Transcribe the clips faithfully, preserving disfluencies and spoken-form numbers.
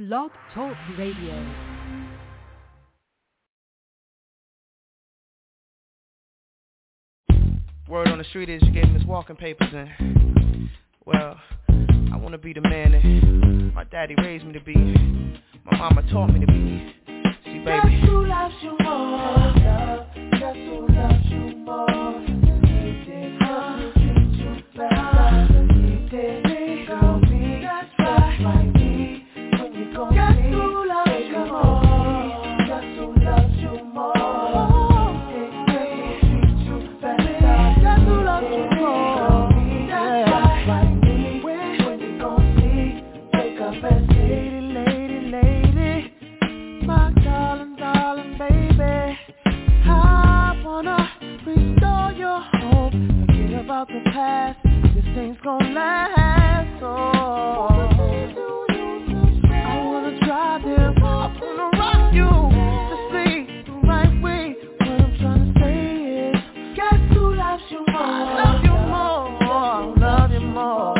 Blog Talk Radio. Word on the street is you gave him his walking papers and, well, I want to be the man that my daddy raised me to be, my mama taught me to be. See, baby, guess who loves you more? Love, guess who loves you more? He did, huh? Treat you better. He did, me, girl, me, that's right, right, me. When you gon' guess see, who loves you more? Guess who loves you more? About the past, this thing's gon' last. Oh, I wanna drive them, I wanna rock you to sleep the right way. What I'm trying to say is, guess who loves you more? I love you more, love you more.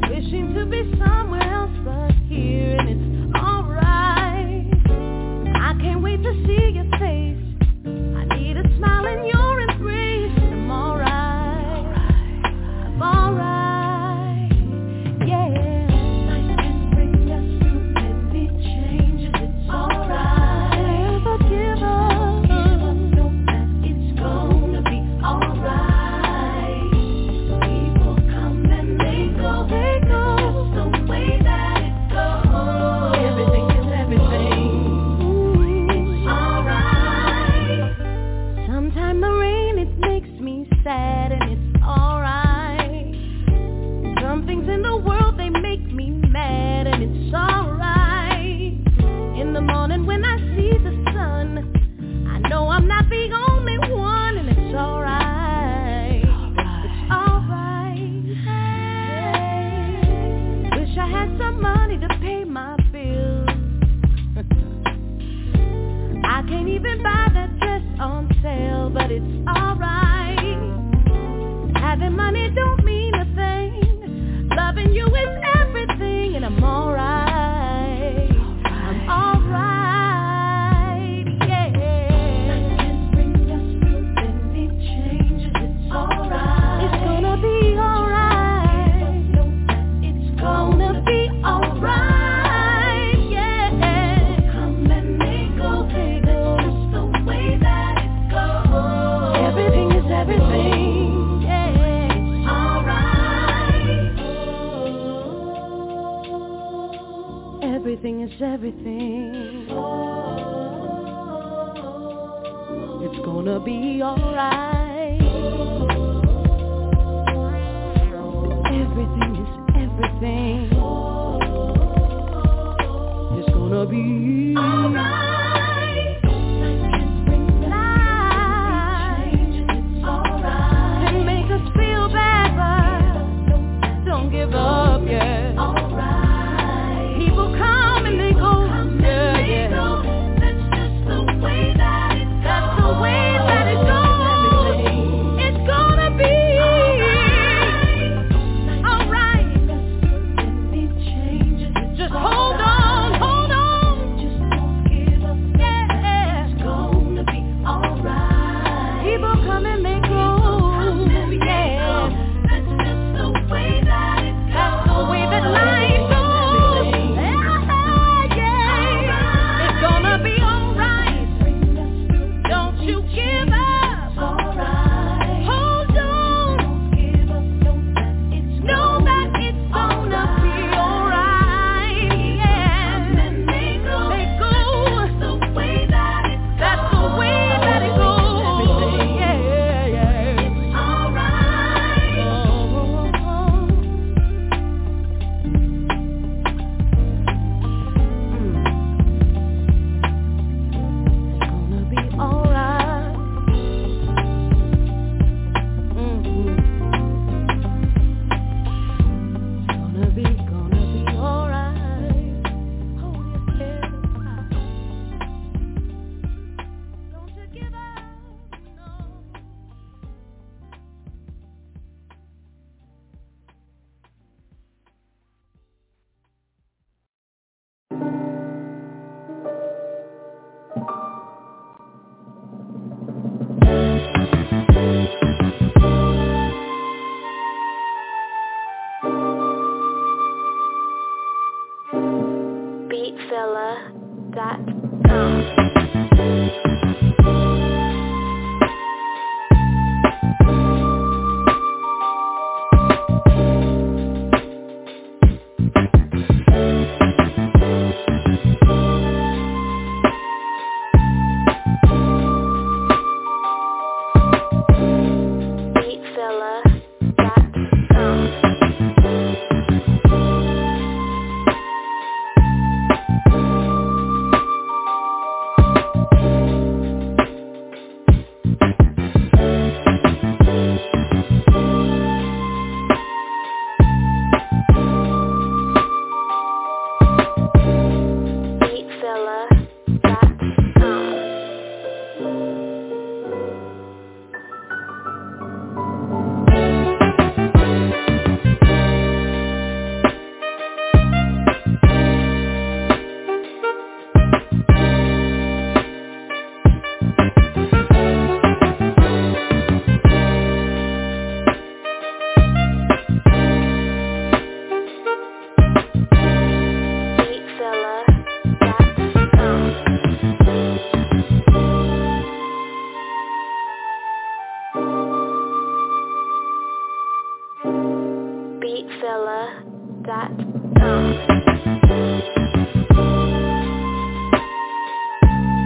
Somewhere else but here, and it's alright. I can't wait to see your face. I need a smile in your embrace. I'm alright, I'm alright, yeah. Life can bring us through many changes, it's alright. Never give up, give up, know that it's gonna be alright. People come and they go, they go, it's just the way that it goes. Everything is everything, it's alright. Sometimes the rain, it makes me sad and it's alright. Some things in the world, they make me mad and it's alright. In the morning when I see the sun, I know I'm not the only one and it's alright. It's alright. Wish I had some money to pay my bills. I can't even buy that dress on sale, but it's alright. Having money don't mean a thing. Loving you is everything, and I'm alright. I'm alright, yeah. Life can bring us through many changes, it's alright. It's gonna be alright. It's gonna be alright, yeah. Come and they go, that's just the way that it goes. Everything is everything, yeah. It's alright. Everything is everything. It's gonna be alright. Everything is everything. It's gonna be alright. Life can make us feel bad, but don't give up, yeah. Alright. People come and they go, yeah, yeah. That's just the way that it goes. That's the way that it goes. It's gonna be alright. Just hold on, hold on. Just don't give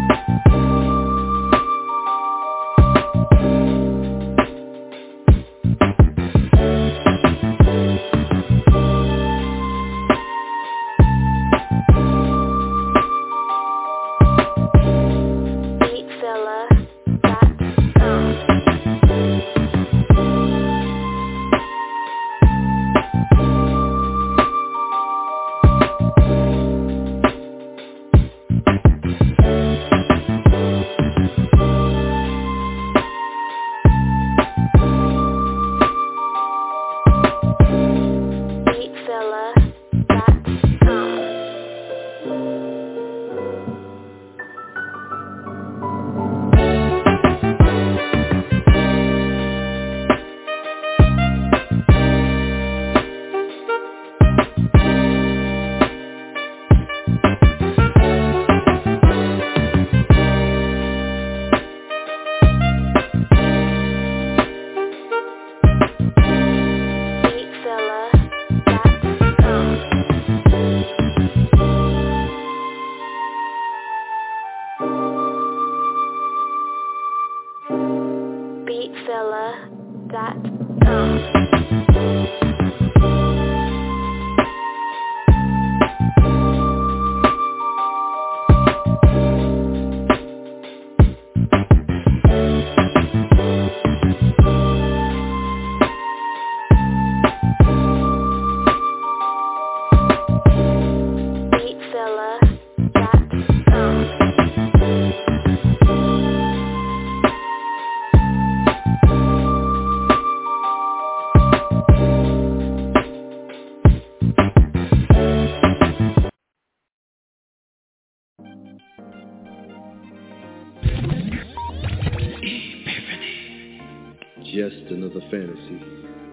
Just another fantasy,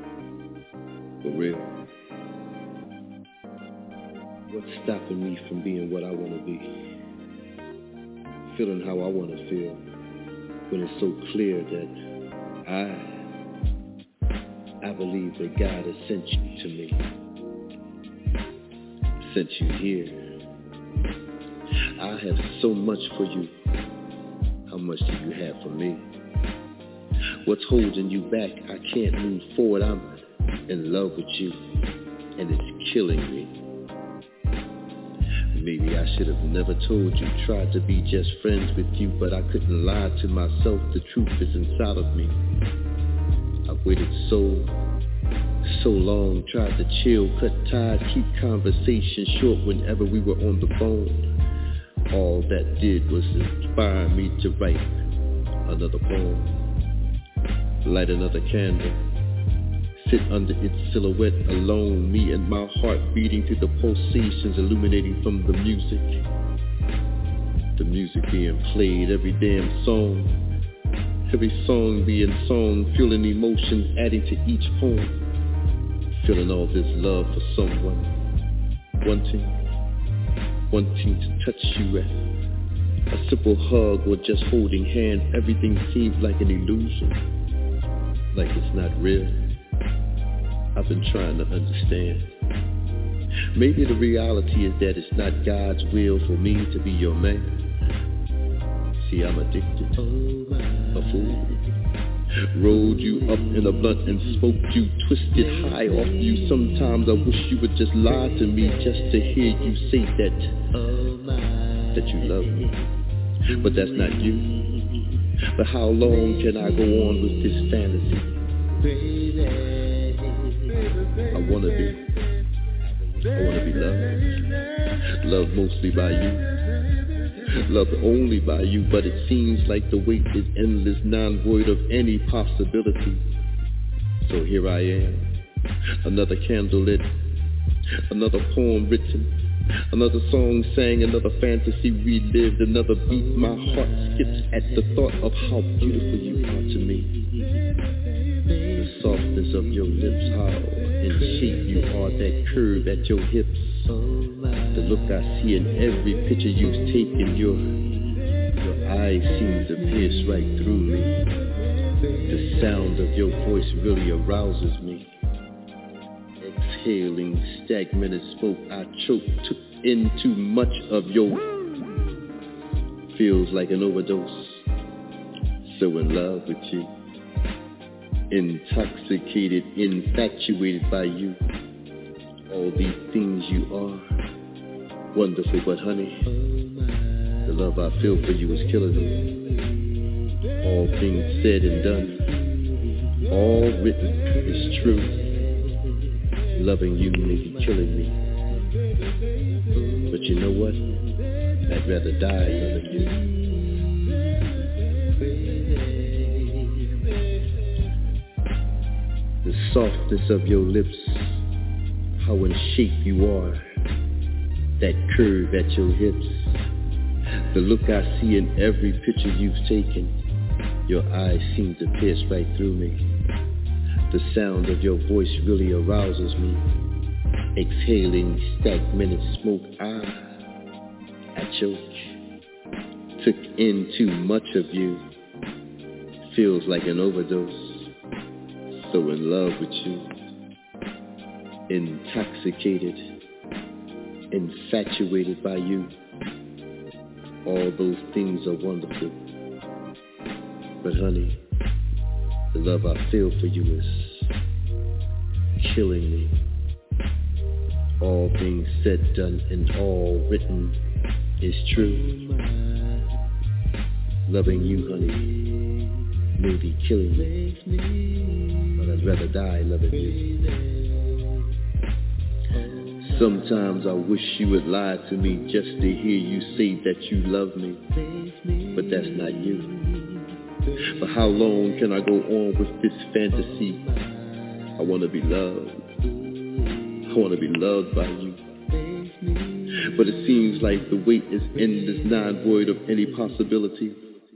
for real. What's stopping me from being what I want to be? Feeling how I want to feel, when it's so clear that I, I believe that God has sent you to me, sent you here. I have so much for you. How much do you have for me? What's holding you back? I can't move forward. I'm in love with you, and it's killing me. Maybe I should have never told you, tried to be just friends with you, but I couldn't lie to myself. The truth is inside of me. I've waited so, so long, tried to chill, cut ties, keep conversation short whenever we were on the phone. All that did was inspire me to write another poem. Light another candle, sit under its silhouette alone, me and my heart beating to the pulsations illuminating from the music. The music being played, every damn song, every song being sung, feeling emotions adding to each poem, feeling all this love for someone, wanting, wanting to touch you at a simple hug or just holding hands. Everything seems like an illusion, like it's not real. I've been trying to understand. Maybe the reality is that it's not God's will for me to be your man. See, I'm addicted, a fool. Rolled you up in a blunt and smoked you, twisted high off you. Sometimes I wish you would just lie to me just to hear you say that, that you love me. But that's not you. But how long can I go on with this fantasy? I wanna be, I wanna be loved, loved mostly by you, loved only by you, but it seems like the wait is endless, non-void of any possibility. So here I am, another candle lit, another poem written, another song sang, another fantasy relived, another beat my heart skips at the thought of how beautiful you are to me. The softness of your lips, how in shape you are, that curve at your hips. The look I see in every picture you've taken, your, your eyes seem to pierce right through me. The sound of your voice really arouses me. Exhaling, stagnated smoke, I choked, took in too much of your feels like an overdose. So in love with you, intoxicated, infatuated by you. All these things you are, wonderful, but honey, the love I feel for you is killing me. All things said and done, all written is true. Loving you may be killing me, but you know what? I'd rather die loving you. The softness of your lips, how in shape you are, that curve at your hips, the look I see in every picture you've taken, your eyes seem to pierce right through me. The sound of your voice really arouses me. Exhaling stacked minute smoke, I, I choke. Took in too much of you. Feels like an overdose. So in love with you. Intoxicated. Infatuated by you. All those things are wonderful. But honey, the love I feel for you is killing me. All things said, done, and all written is true. Loving you, honey, may be killing me, but I'd rather die loving you. Sometimes I wish you would lie to me just to hear you say that you love me, but that's not you. For how long can I go on with this fantasy? I want to be loved. I want to be loved by you. But it seems like the wait is endless, non-void of any possibility.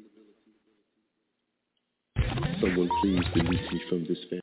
Someone please release me from this fantasy.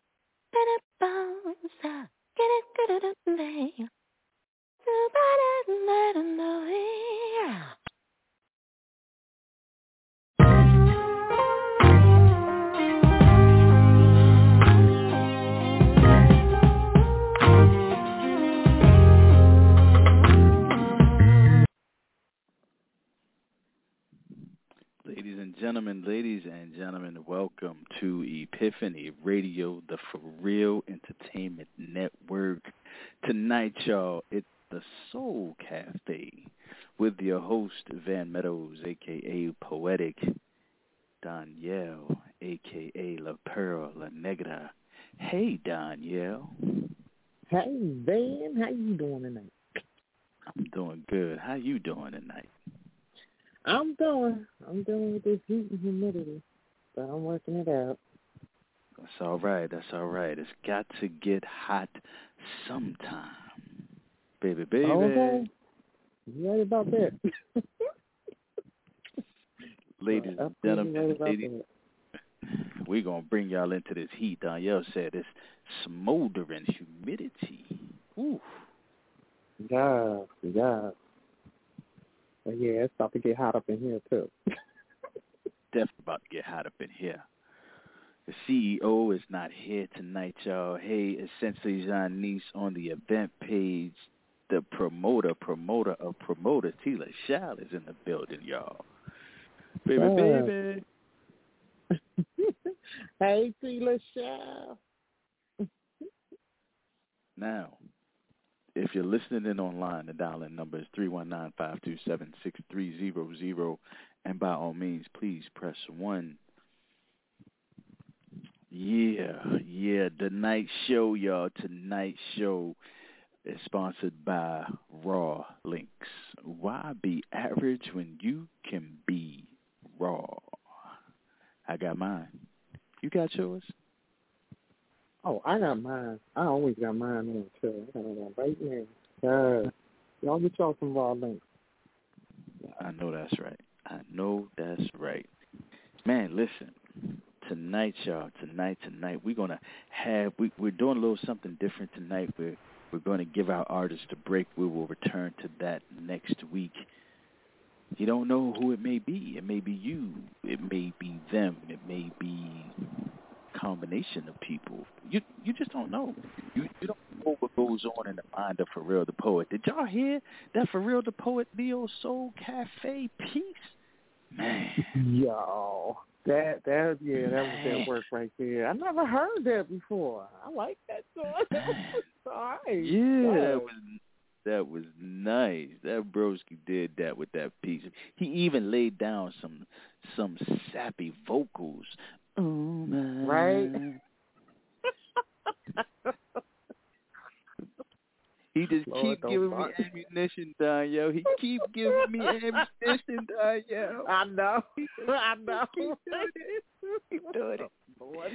Ladies and gentlemen, ladies and gentlemen, welcome to Epiphany Radio, the For Real Entertainment Network. Tonight, y'all, it's the Soul Cafe with your host, Van Meadows, a k a. Poetic, Danielle, a k a. La Pearl La Negra. Hey, Danielle. Hey, Van. How you doing tonight? I'm doing good. How you doing tonight? I'm doing. I'm dealing with this heat and humidity, but I'm working it out. That's all right. That's all right. It's got to get hot sometime. Baby, baby. Okay. You right about that. Ladies and gentlemen, right ladies, we're going to bring y'all into this heat. Danielle said it's smoldering humidity. Ooh. Yeah, yeah. But yeah, it's about to get hot up in here, too. Definitely about to get hot up in here. The C E O is not here tonight, y'all. Hey, it's Sensei Janice on the event page. The promoter, promoter of promoter, Tila Shal is in the building, y'all. Baby, uh, baby. Hey, Tila Shal. Now, if you're listening in online, the dial-in number is three one nine, five two seven, six three zero zero, and by all means, please press one. Yeah, yeah, tonight's show, y'all, tonight's show is sponsored by Raw Links. Why be average when you can be raw? I got mine. You got yours? Oh, I got mine. I always got mine on, too. I got it right now. God. Y'all get y'all some Raw Links. I know that's right. I know that's right. Man, listen. Tonight, y'all, tonight, tonight, we're going to have, we, we're doing a little something different tonight. We're, we're going to give our artists a break. We will return to that next week. You don't know who it may be. It may be you. It may be them. It may be a combination of people. You you just don't know. You, you don't know what goes on in the mind of For Real the Poet. Did y'all hear that For Real the Poet Neo Soul Cafe piece? Yo, that that yeah, that was that work right there. I never heard that before. I like that song. All right. Yeah, Yes. that was that was nice. That broski did that with that piece. He even laid down some some sappy vocals. Oh my. Right. He just Lord, keep giving fuck. me ammunition, Don, yo. He keep giving me ammunition, Don, yo. I know. I know. Keep doing it. Keep doing it. Lord.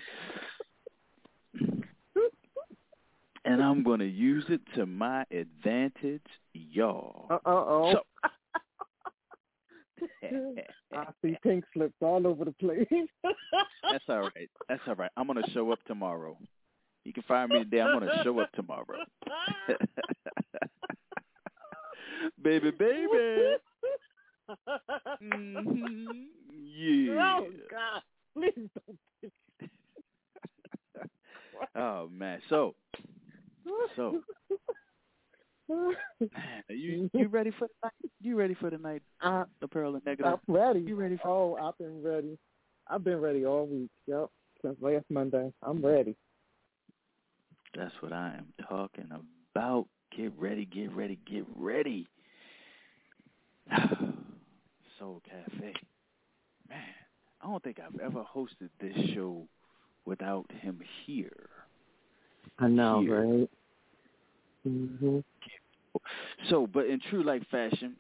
And I'm going to use it to my advantage, y'all. Uh oh. So, I see pink slips all over the place. that's all right. That's all right. I'm going to show up tomorrow. You can find me today. I'm going to show up tomorrow. Baby, baby. Mm-hmm. Yeah. Oh, God. Please don't. Oh, man. So, so, man, are you you ready for the night? You ready for the night? Uh, the Pearl and Negative. I'm ready. You ready for? Oh, I've been ready. I've been ready all week. Yep, since last Monday. I'm ready. That's what I am talking about. Get ready, get ready, get ready. Soul Cafe. Man, I don't think I've ever hosted this show without him here. I know, Here. right? Mm-hmm. So, but in true like fashion,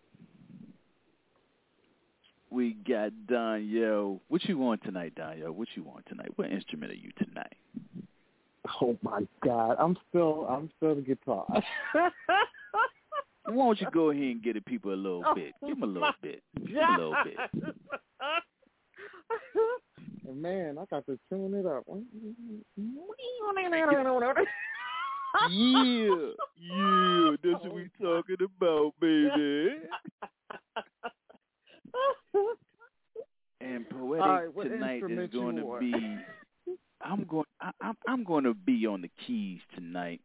we got Danielle. What you want tonight, Danielle? What you want tonight? What instrument are you tonight? Oh my God, I'm still, I'm still the guitar. Why don't you go ahead and get the people a little bit? Give them a little bit. Give them a little bit. And man, I got to tune it up. Yeah, yeah, that's what we talking about, baby. And Poetic right, tonight is going to want? be. I'm going. I, I'm. I'm going to be on the keys tonight.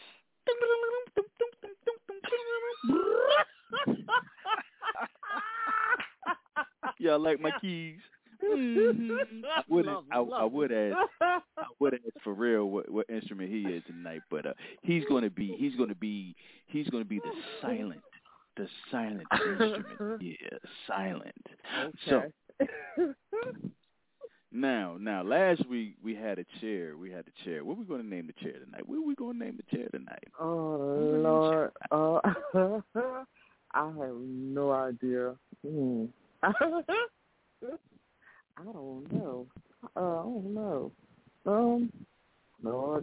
Y'all like my keys? Mm-hmm. I would. I, I would ask. I would ask for real what, what instrument he is tonight, but uh, he's going to be. He's going to be. He's going to be the silent. The silent instrument. Yeah, silent. Okay. So. Now, now, last week we had a chair. We had a chair. What are we going to name the chair tonight? What are we going to name the chair tonight? Oh, Lord. Uh, I have no idea. Hmm. I don't know. Uh, I don't know. Um, Lord.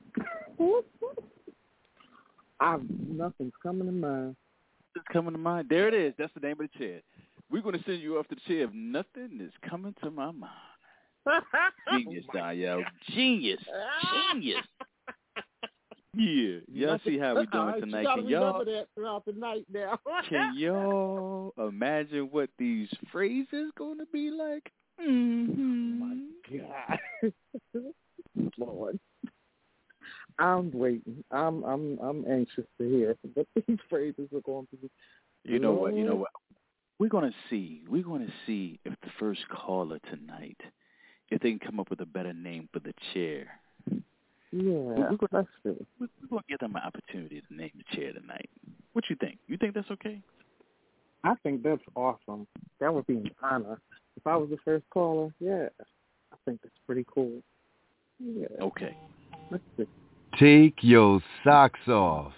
I've, nothing's coming to mind. It's coming to mind. There it is. That's the name of the chair. We're going to send you off to the chair if nothing is coming to my mind. Genius, Oh Danielle. Genius. Genius. Yeah. Y'all see how we doing right, tonight. You gotta Can y'all, remember that throughout the night now. can y'all imagine what these phrases going to be like? Mm-hmm. Oh, my God. Lord. I'm waiting. I'm I'm I'm anxious to hear what these phrases are going to be. You know what? You know what? We're going to see. We're going to see if the first caller tonight, if they can come up with a better name for the chair. Yeah, we're going that's true. We're going to give them an opportunity to name the chair tonight. What you think? You think that's okay? I think that's awesome. That would be an honor. If I was the first caller, yeah, I think that's pretty cool. Yeah. Okay. Let's see. Take your socks off.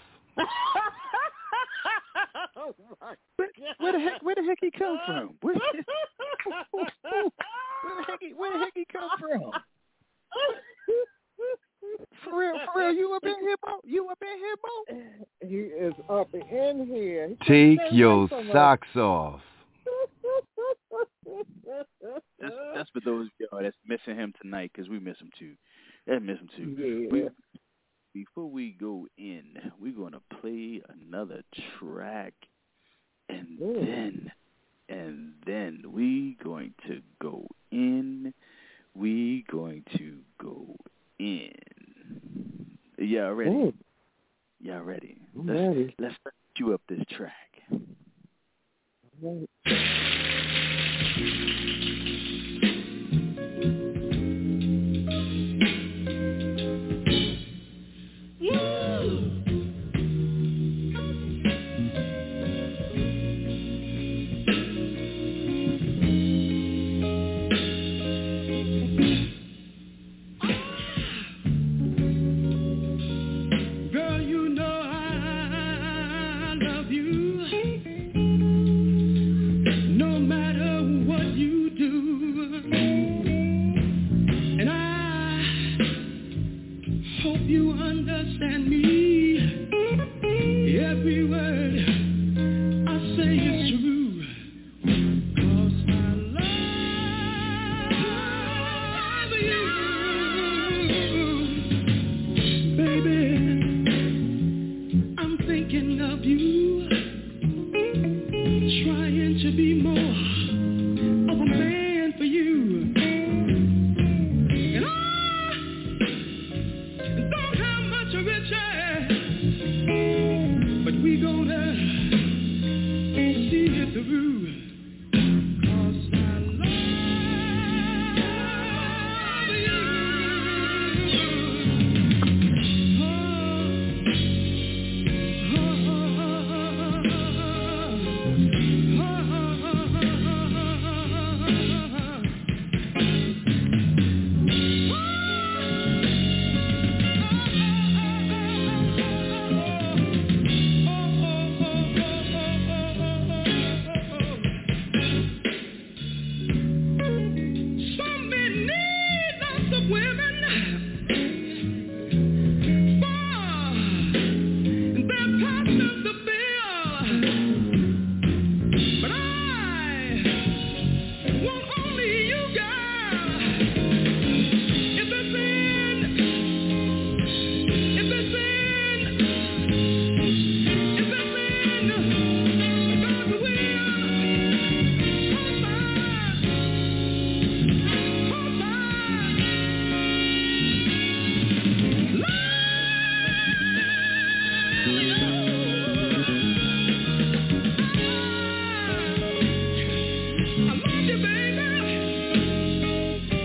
Oh my where, where the heck? Where the heck he come from? Where, where the heck? He, where the heck he come from? For real, for real, you up in here, Bo? You up in here, Bo? He is up in here. He Take can't your stay away from socks off. That's, that's for those y'all that's missing him tonight, because we miss him too. They miss him too. Yeah. We, before we go in, we're going to play another track, and Ooh. then, and then we going to go in. We going to go in. Y'all ready? Ooh. Y'all ready? I'm let's, ready. Let's cue up this track. Right.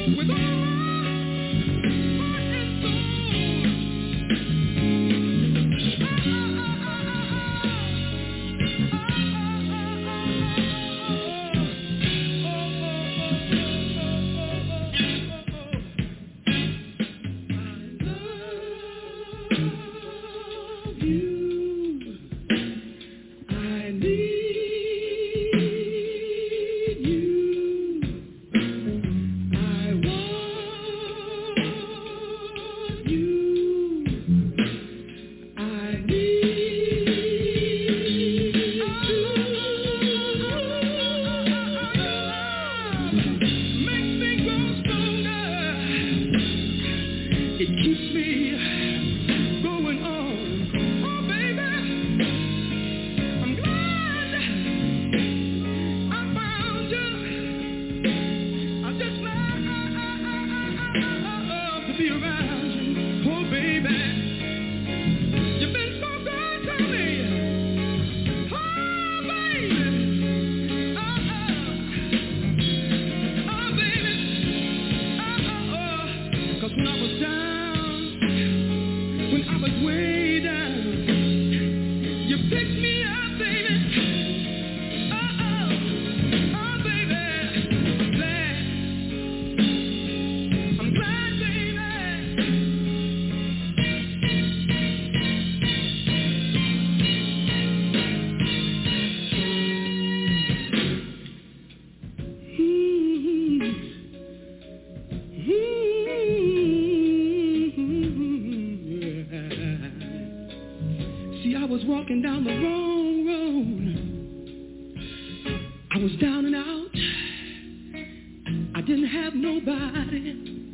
walking down the wrong road. I was down and out. I didn't have nobody.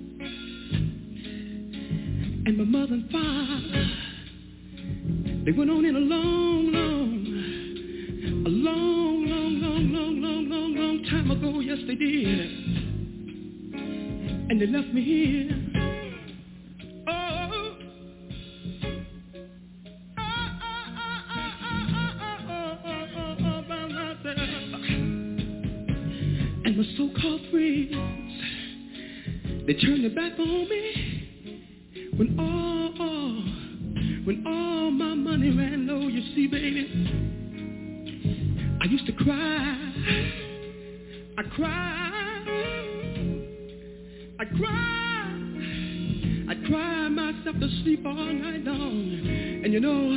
And my mother and father, they went on in a long, long, a long, long, long, long, long, long, long time ago. Yes, they did. And they left me here. They turned their back on me when all, all, when all my money ran low. You see, baby, I used to cry. I cried. I cried. I cried myself to sleep all night long. And you know,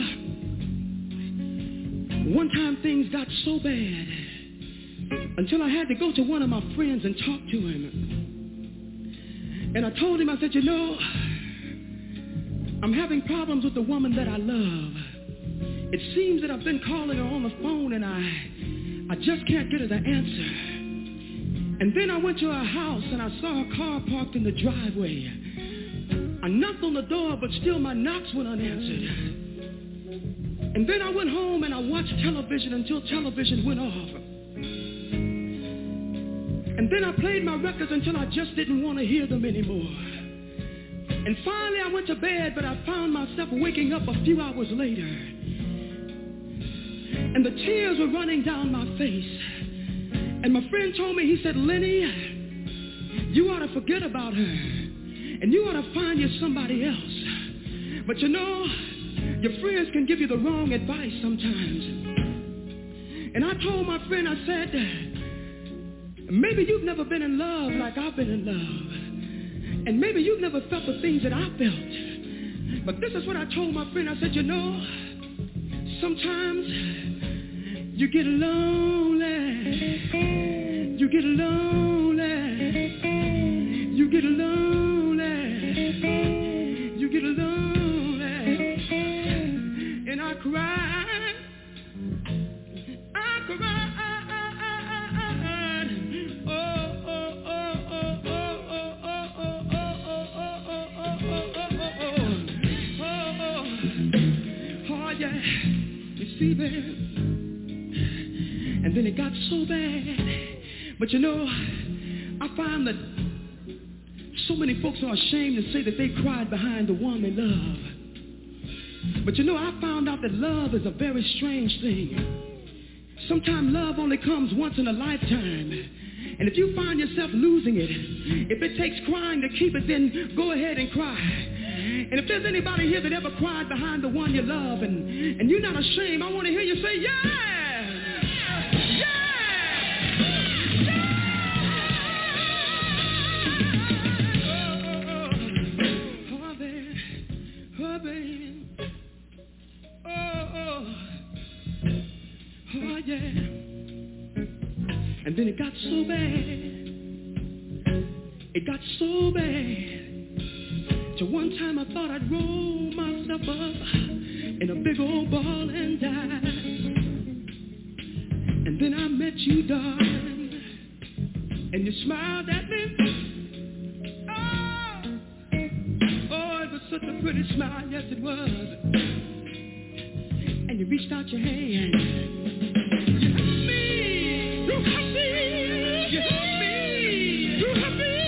one time things got so bad until I had to go to one of my friends and talk to him. And I told him, I said, you know, I'm having problems with the woman that I love. It seems that I've been calling her on the phone and I I just can't get her to answer. And then I went to her house and I saw her car parked in the driveway. I knocked on the door, but still my knocks went unanswered. And then I went home and I watched television until television went off. And then I played my records until I just didn't want to hear them anymore. And finally I went to bed, but I found myself waking up a few hours later. And the tears were running down my face. And my friend told me, he said, Lenny, you ought to forget about her. And you ought to find you somebody else. But you know, your friends can give you the wrong advice sometimes. And I told my friend, I said, maybe you've never been in love like I've been in love. And maybe you've never felt the things that I felt. But this is what I told my friend. I said, you know, sometimes you get lonely. You get lonely. You get lonely. You get lonely. And I cried. I cried. See, baby. And then it got so bad. But you know, I find that so many folks are ashamed to say that they cried behind the one they love. But you know, I found out that love is a very strange thing. Sometimes love only comes once in a lifetime. And if you find yourself losing it, if it takes crying to keep it, then go ahead and cry. And if there's anybody here that ever cried behind the one you love and, and you're not ashamed, I want to hear you say, yeah! Oh, baby. Oh, oh. Oh, yeah. And then it got so bad. It got so bad. So one time I thought I'd roll myself up in a big old ball and die. And then I met you, darling, and you smiled at me. Such a pretty smile, yes it was. And you reached out your hand. You helped me. You helped me. You helped me. You helped me.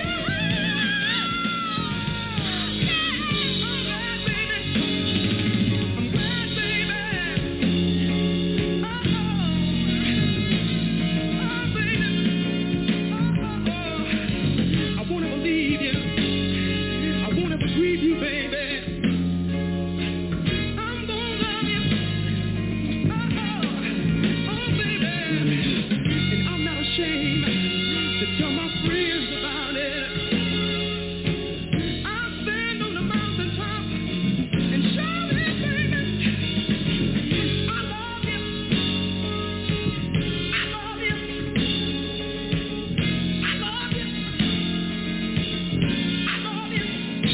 I'm glad, baby. I'm glad, baby. Oh, oh, baby. Oh, oh, oh. I won't ever leave you. Grieve you, baby. I'm gonna love you. Oh, oh, oh, baby. And I'm not ashamed to tell my friends about it. I'll stand on the mountaintop and shout it, baby. I love you. I love you. I love you. I love you.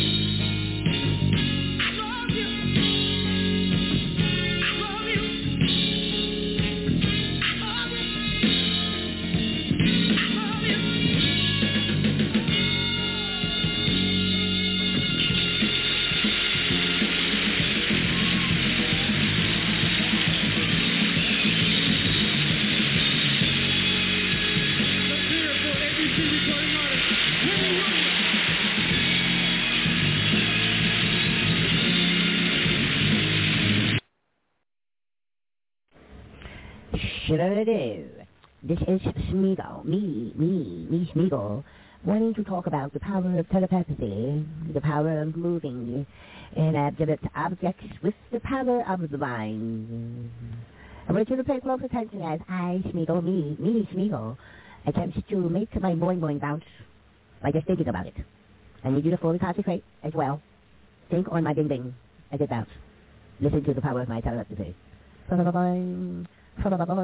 Hello, this is Smeagol, me, me, me Smeagol, wanting to talk about the power of telepathy, the power of moving and abstract objects with the power of the mind. I want you to pay close attention as I, Smeagol, me, me Smeagol, attempts to make my boing boing bounce by just thinking about it. I need you to fully concentrate as well. Think on my bing bing as it bounce. Listen to the power of my telepathy. Ba-ba-ba-boing. I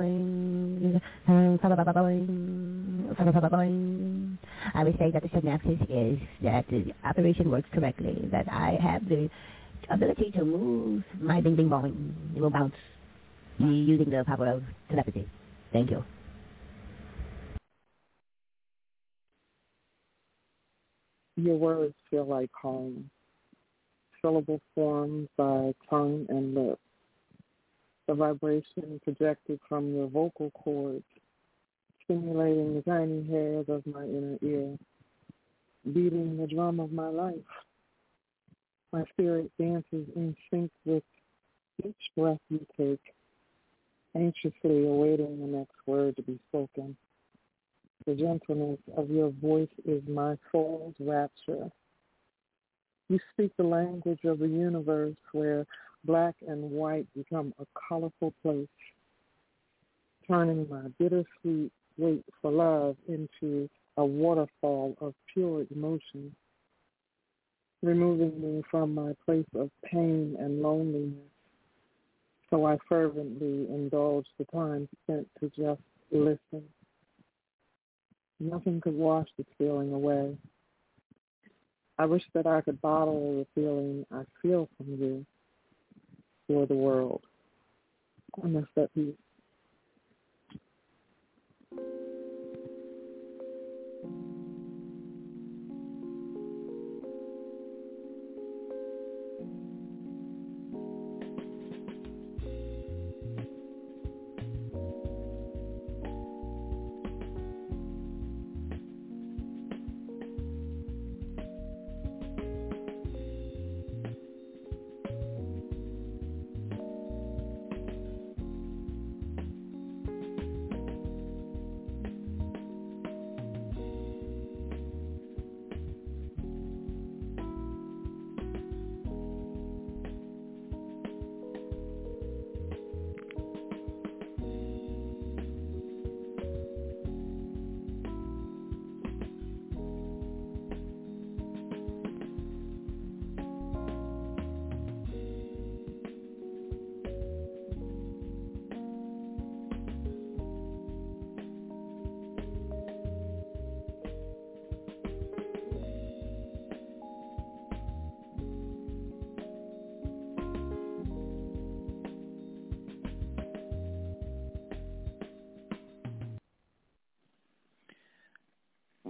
would say that the synapses is that the operation works correctly, that I have the ability to move my bing bing boing. It will bounce using the power of telepathy. Thank you. Your words feel like home. Syllable formed by tongue and lips. The vibration projected from your vocal cords, stimulating the tiny hairs of my inner ear, beating the drum of my life. My spirit dances in sync with each breath you take, anxiously awaiting the next word to be spoken. The gentleness of your voice is my soul's rapture. You speak the language of the universe where black and white become a colorful place, turning my bittersweet wait for love into a waterfall of pure emotion, removing me from my place of pain and loneliness. So I fervently indulge the time spent to just listen. Nothing could wash this feeling away. I wish that I could bottle the feeling I feel from you for the world. I miss that piece.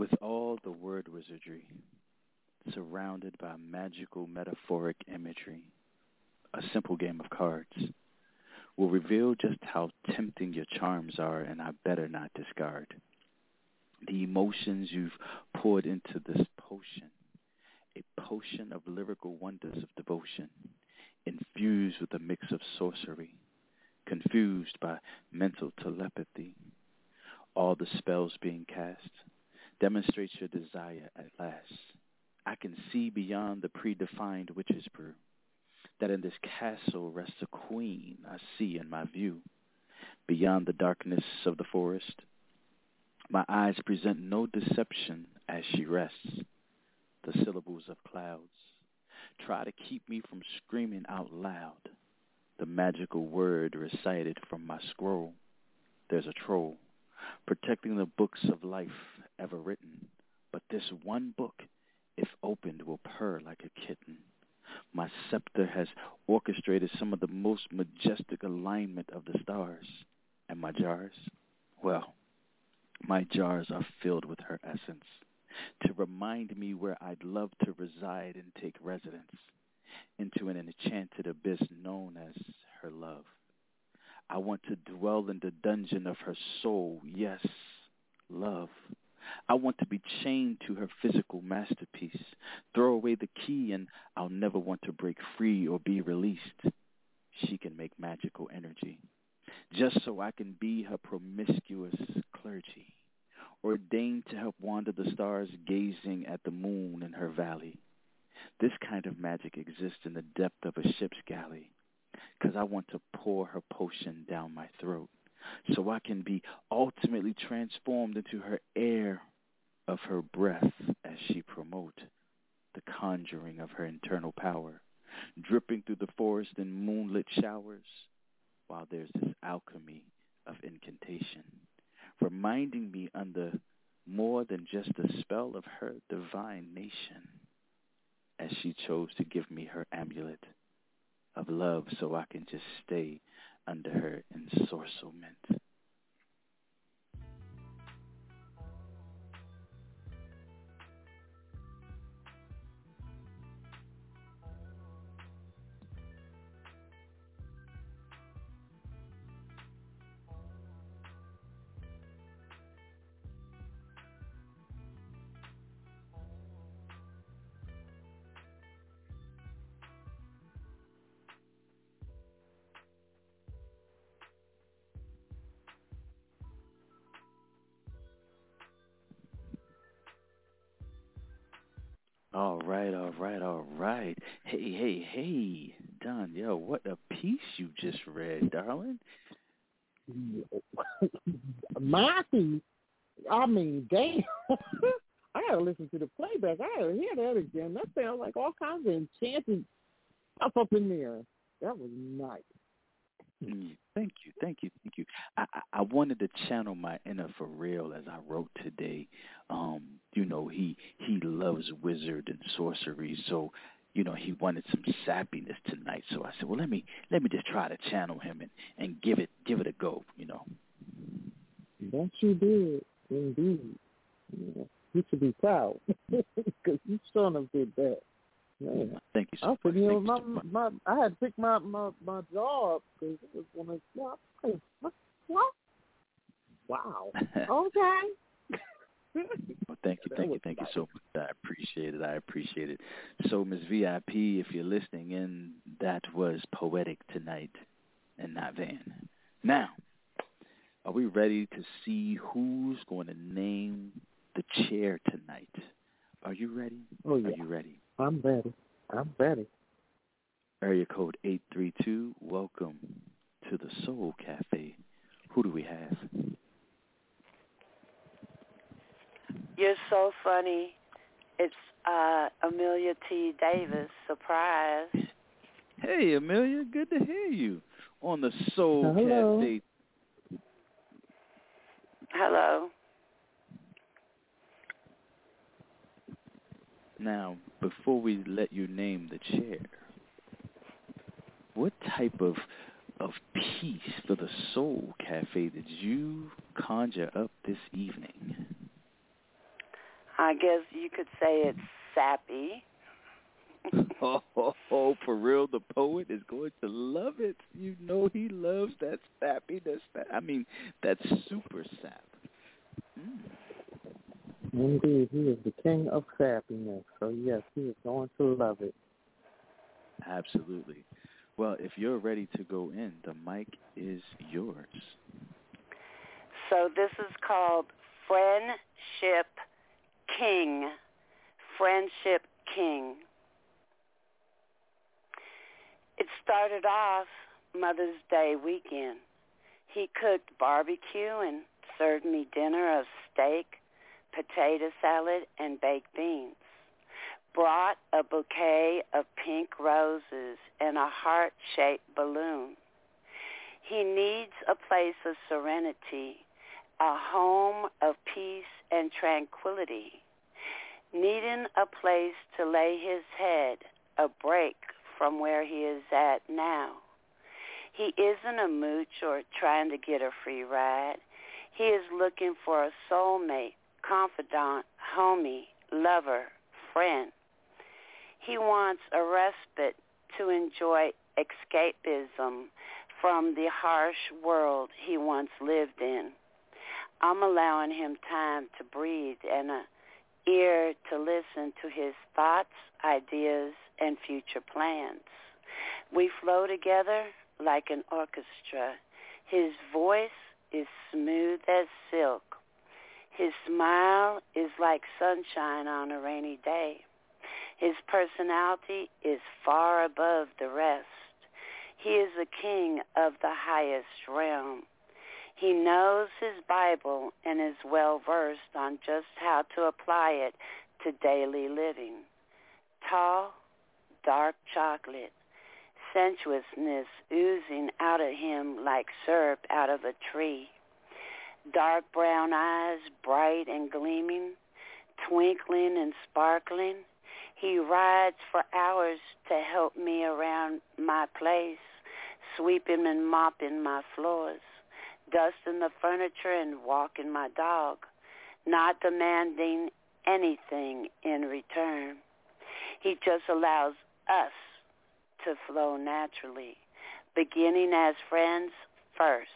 With all the word wizardry, surrounded by magical metaphoric imagery, a simple game of cards will reveal just how tempting your charms are, and I better not discard the emotions you've poured into this potion, a potion of lyrical wonders of devotion, infused with a mix of sorcery, confused by mental telepathy. All the spells being cast demonstrates your desire at last. I can see beyond the predefined witch's brew, that in this castle rests a queen I see in my view. Beyond the darkness of the forest, my eyes present no deception as she rests. The syllables of clouds try to keep me from screaming out loud. The magical word recited from my scroll. There's a troll protecting the books of life ever written, but this one book, if opened, will purr like a kitten. My scepter has orchestrated some of the most majestic alignment of the stars. And my jars? Well, my jars are filled with her essence to remind me where I'd love to reside and take residence, into an enchanted abyss known as her love. I want to dwell in the dungeon of her soul, yes, love. I want to be chained to her physical masterpiece. Throw away the key and I'll never want to break free or be released. She can make magical energy, just so I can be her promiscuous clergy, ordained to help wander the stars gazing at the moon in her valley. This kind of magic exists in the depth of a ship's galley, because I want to pour her potion down my throat, so I can be ultimately transformed into her air of her breath as she promote the conjuring of her internal power, dripping through the forest in moonlit showers, while there's this alchemy of incantation, reminding me under more than just the spell of her divine nation, as she chose to give me her amulet of love so I can just stay under her ensorcelment. All right, all right, all right. Hey, hey, hey, Don, yo, what a piece you just read, darling. My piece? I mean, damn. I gotta listen to the playback. I gotta hear that again. That sounds like all kinds of enchanted stuff up in there. That was nice. Mm, thank you, thank you, thank you. I, I, I wanted to channel my inner Pharrell as I wrote today. Um, you know, he he loves wizard and sorcery, so you know he wanted some sappiness tonight. So I said, well, let me let me just try to channel him and, and give it give it a go. You know. That you did, indeed. Yeah. You should be proud because you son of did that. Man. Thank you so I much. said, you know, Thank my, you so much. my, I had to pick my, my, my jaw up because it was one of, what? What? Wow. Okay. Well, thank you, thank you, thank you so much. I appreciate it. I appreciate it. So, Miss V I P, if you're listening in, that was Poetic Tonight and not Van. Now, are we ready to see who's going to name the chair tonight? Are you ready? Oh, yeah. Are you ready? I'm ready. I'm ready. Area code eight three two, welcome to the Soul Cafe. Who do we have? You're so funny. It's uh, Amelia T. Davis. Surprise. Hey, Amelia, good to hear you on the Soul Hello. Cafe. Hello. Now, before we let you name the chair, what type of of piece for the Soul Cafe did you conjure up this evening? I guess you could say it's sappy. oh, oh, oh, for real, the poet is going to love it. You know he loves that sappiness. That, I mean, that super sap. Mm. Indeed, he is the king of sappiness. So, yes, he is going to love it. Absolutely. Well, if you're ready to go in, the mic is yours. So this is called Friendship King. Friendship King. It started off Mother's Day weekend. He cooked barbecue and served me dinner of steak, potato salad, and baked beans. Brought a bouquet of pink roses and a heart-shaped balloon. He needs a place of serenity, a home of peace and tranquility, needing a place to lay his head, a break from where he is at now. He isn't a mooch or trying to get a free ride. He is looking for a soulmate, confidant, homie, lover, friend. He wants a respite to enjoy escapism from the harsh world he once lived in. I'm allowing him time to breathe and an ear to listen to his thoughts, ideas, and future plans. We flow together like an orchestra. His voice is smooth as silk. His smile is like sunshine on a rainy day. His personality is far above the rest. He is a king of the highest realm. He knows his Bible and is well-versed on just how to apply it to daily living. Tall, dark chocolate, sensuousness oozing out of him like syrup out of a tree. Dark brown eyes, bright and gleaming, twinkling and sparkling. He rides for hours to help me around my place, sweeping and mopping my floors, dusting the furniture and walking my dog, not demanding anything in return. He just allows us to flow naturally, beginning as friends first.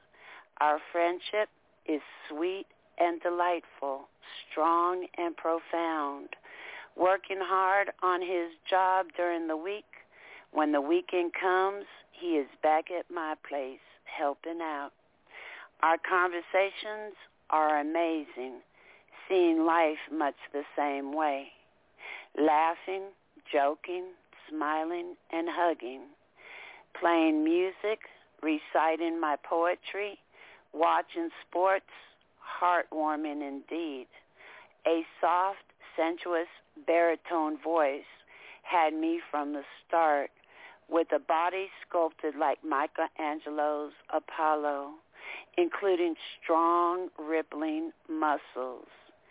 Our friendship is sweet and delightful, strong and profound, working hard on his job during the week. When the weekend comes, he is back at my place helping out. Our conversations are amazing, seeing life much the same way, laughing, joking, smiling, and hugging, playing music, reciting my poetry, watching sports, heartwarming indeed. A soft, sensuous baritone voice had me from the start, with a body sculpted like Michelangelo's Apollo, including strong, rippling muscles,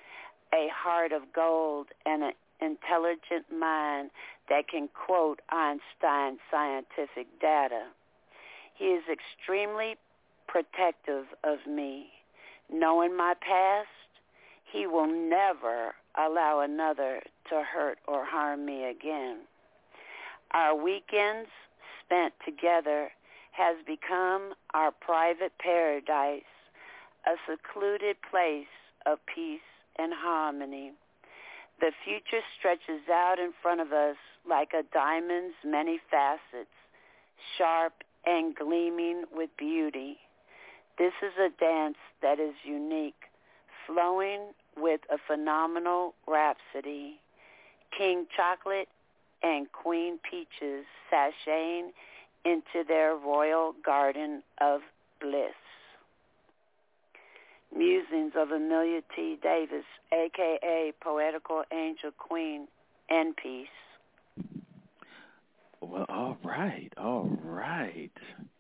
a heart of gold, and an intelligent mind that can quote Einstein's scientific data. He is extremely protective of me. Knowing my past, he will never allow another to hurt or harm me again. Our weekends spent together has become our private paradise, a secluded place of peace and harmony. The future stretches out in front of us like a diamond's many facets, sharp and gleaming with beauty. This is a dance that is unique, flowing with a phenomenal rhapsody. King Chocolate and Queen Peaches sashaying into their royal garden of bliss. Musings of Amelia T. Davis, a k a. Poetical Angel Queen, and peace. Well, all right, all right.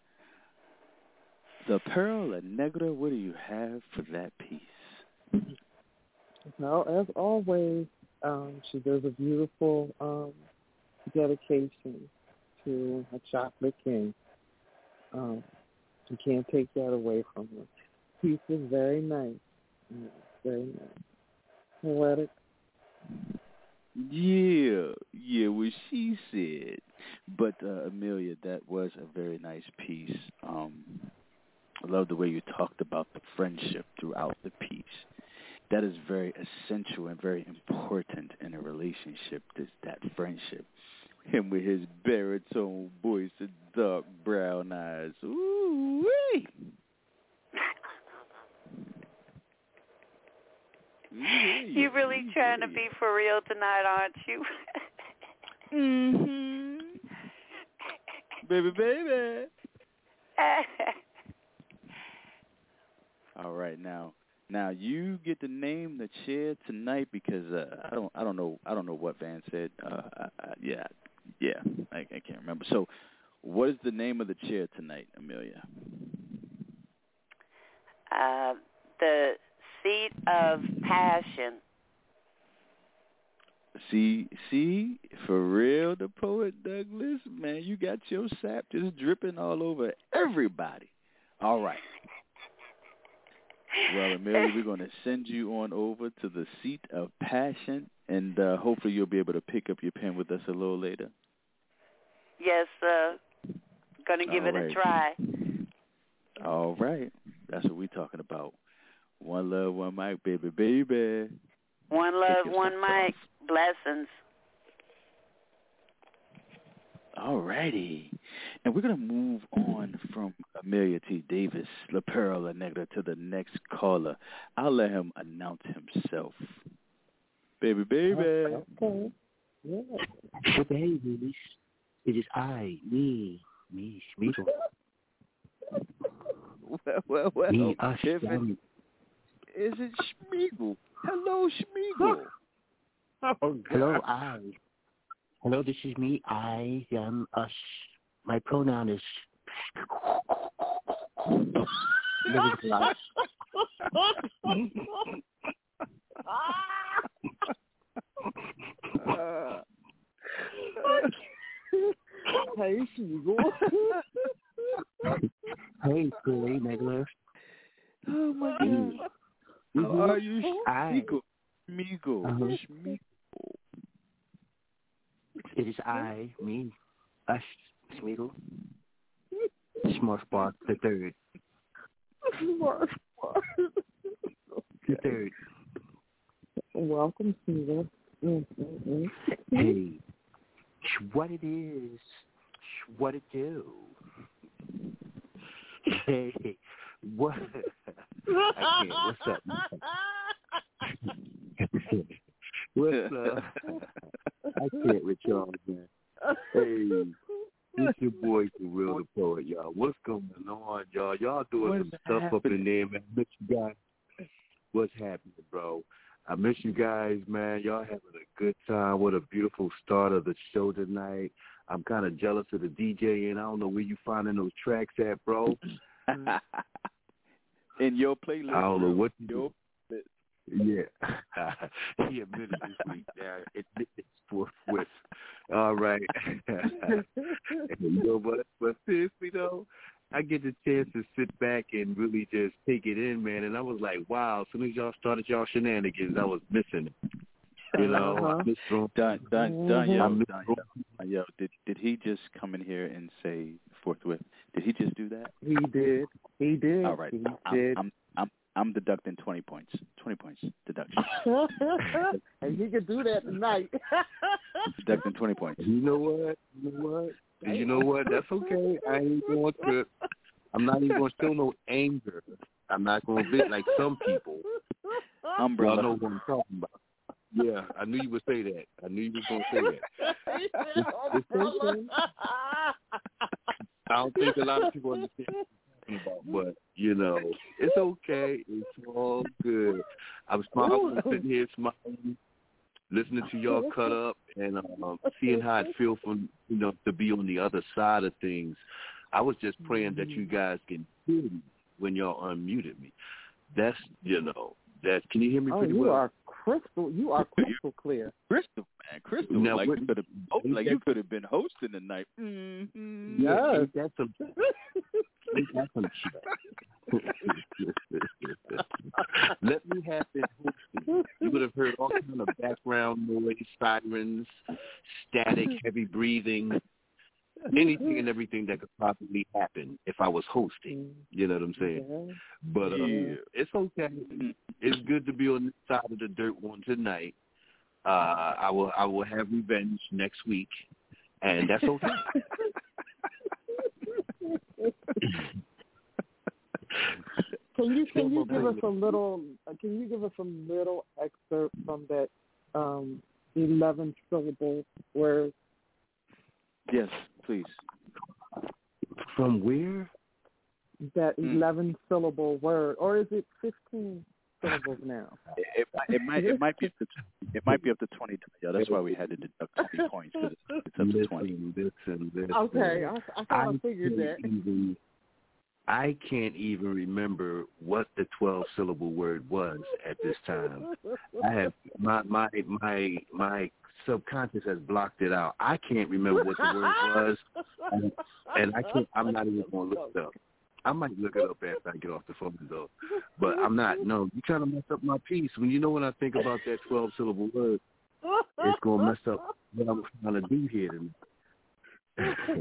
The Perla Negra, what do you have for that piece? Well, as always, um, she does a beautiful um, dedication to a chocolate king. Um, you can't take that away from her. Piece is very nice. Yeah, very nice. Poetic, Yeah, yeah, what she said. But uh, Amelia, that was a very nice piece. Um, I love the way you talked about the friendship throughout the piece. That is very essential and very important in a relationship, is that friendship. Him with his baritone voice and dark brown eyes. Ooh-wee. You really trying to be for real tonight, aren't you? Mm-hmm. Baby, baby. All right, now, now you get to name the chair tonight because uh, I don't, I don't know, I don't know what Van said. Uh, I, I, yeah, yeah, I, I can't remember. So, what is the name of the chair tonight, Amelia? Uh, the seat of passion. See, see, for real, the poet Douglas, man, you got your sap just dripping all over everybody. All right. Well, Amelia, we're going to send you on over to the seat of passion, and uh, hopefully you'll be able to pick up your pen with us a little later. Yes, uh, going to give all it right. a try. All right. That's what we're talking about. One love, one mic, baby, baby. One love, one mic. Blessings. All righty. And we're going to move on from Amelia T. Davis, La Perla Negra, to the next caller. I'll let him announce himself. Baby, baby. Okay. Yeah. Well, hey, ladies. It is I, me, me, Schmiegel. Well, well, well. Me, us, if it, um, is it Schmiegel? Hello, Schmiegel. Oh, hello, I. Hello, this is me, I, um, us. My pronoun is... Hey, Schmiegel. Hey, Billy Megler. Oh, my God. Mm-hmm. How are you, Schmiegel? Schmiegel. Uh-huh. Schmiegel. It is I, me, us, Schmiegel. Smart Spark, the third. Smart Spark. The third. Welcome, Schmiegel. Mm-hmm. Hey, what it is, what it do. Hey, what? I can't. What's up? What's up? I can't with y'all, man. Hey, it's your boy, The Real the Poet, y'all. What's going on, y'all? Y'all doing some stuff happening? Up in there, man. I miss you guys. What's happening, bro? I miss you guys, man. Y'all having a good time. What a beautiful start of the show tonight. I'm kind of jealous of the D J, and I don't know where you finding those tracks at, bro. In your playlist. I don't know what you your do. Yeah. He admitted this week. Yeah, it, it's forthwith. All right. You know what? But seriously, though, I get the chance to sit back and really just take it in, man. And I was like, wow, as soon as y'all started y'all shenanigans, I was missing it. You know, uh-huh. I miss Don, Don, Don, yo, Don, Don, yo, yo, did did he just come in here and say forthwith? Did he just do that? He did. He did. All right. He I'm, did. I'm I'm I'm deducting twenty points. Twenty points deduction. And he could do that tonight. Deducting twenty points. You know what? You know what? You know what? That's okay. I ain't going to. I'm not even going to show no anger. I'm not going to be like some people. Umbrella. Y'all know what I'm talking about. Yeah, I knew you would say that. I knew you was going to say that. It's, it's okay. I don't think a lot of people understand what I'm talking about, but, you know, it's okay. It's all good. I'm smiling, sitting here smiling, listening to y'all cut up, and um, seeing how it feels for, you know, to be on the other side of things. I was just praying that you guys can hear me when y'all unmuted me. That's, you know, That can you hear me Oh, pretty you well? are crystal. You are crystal clear. Crystal, man, Crystal. Now, like what- you could have, oh, ain't like that- you could have been hosting tonight. Mm-hmm. Yeah, Yes. ain't that some, ain't that some shit? Let me have been hosting. You would have heard all kind of background noise, sirens, static, heavy breathing, anything and everything that could possibly happen if I was hosting. You know what I'm saying? Yeah. But uh, Yeah. it's okay. It's good to be on this side of the dirt one tonight. Uh, I will I will have revenge next week, and that's okay. Can you can you give us a little can you give us a little excerpt from that um, eleven syllable word? Yes, please. From where? That Mm. eleven syllable word, or is it fifteen syllables now? It, it, it might it might be up to it might be up to twenty. Yeah, that's why we had to deduct twenty points because it's, it's up to twenty. Listen, listen, listen. Okay, I, I kind of figured can't that. Even, I can't even remember what the twelve syllable word was at this time. I have my my my my subconscious has blocked it out. I can't remember what the word was, and, and I can't. I'm not even going to look it up. I might look it up after I get off the phone though, but I'm not. No, you're trying to mess up my piece. When you know when I think about that twelve syllable word, it's going to mess up what I'm trying to do here. Tonight.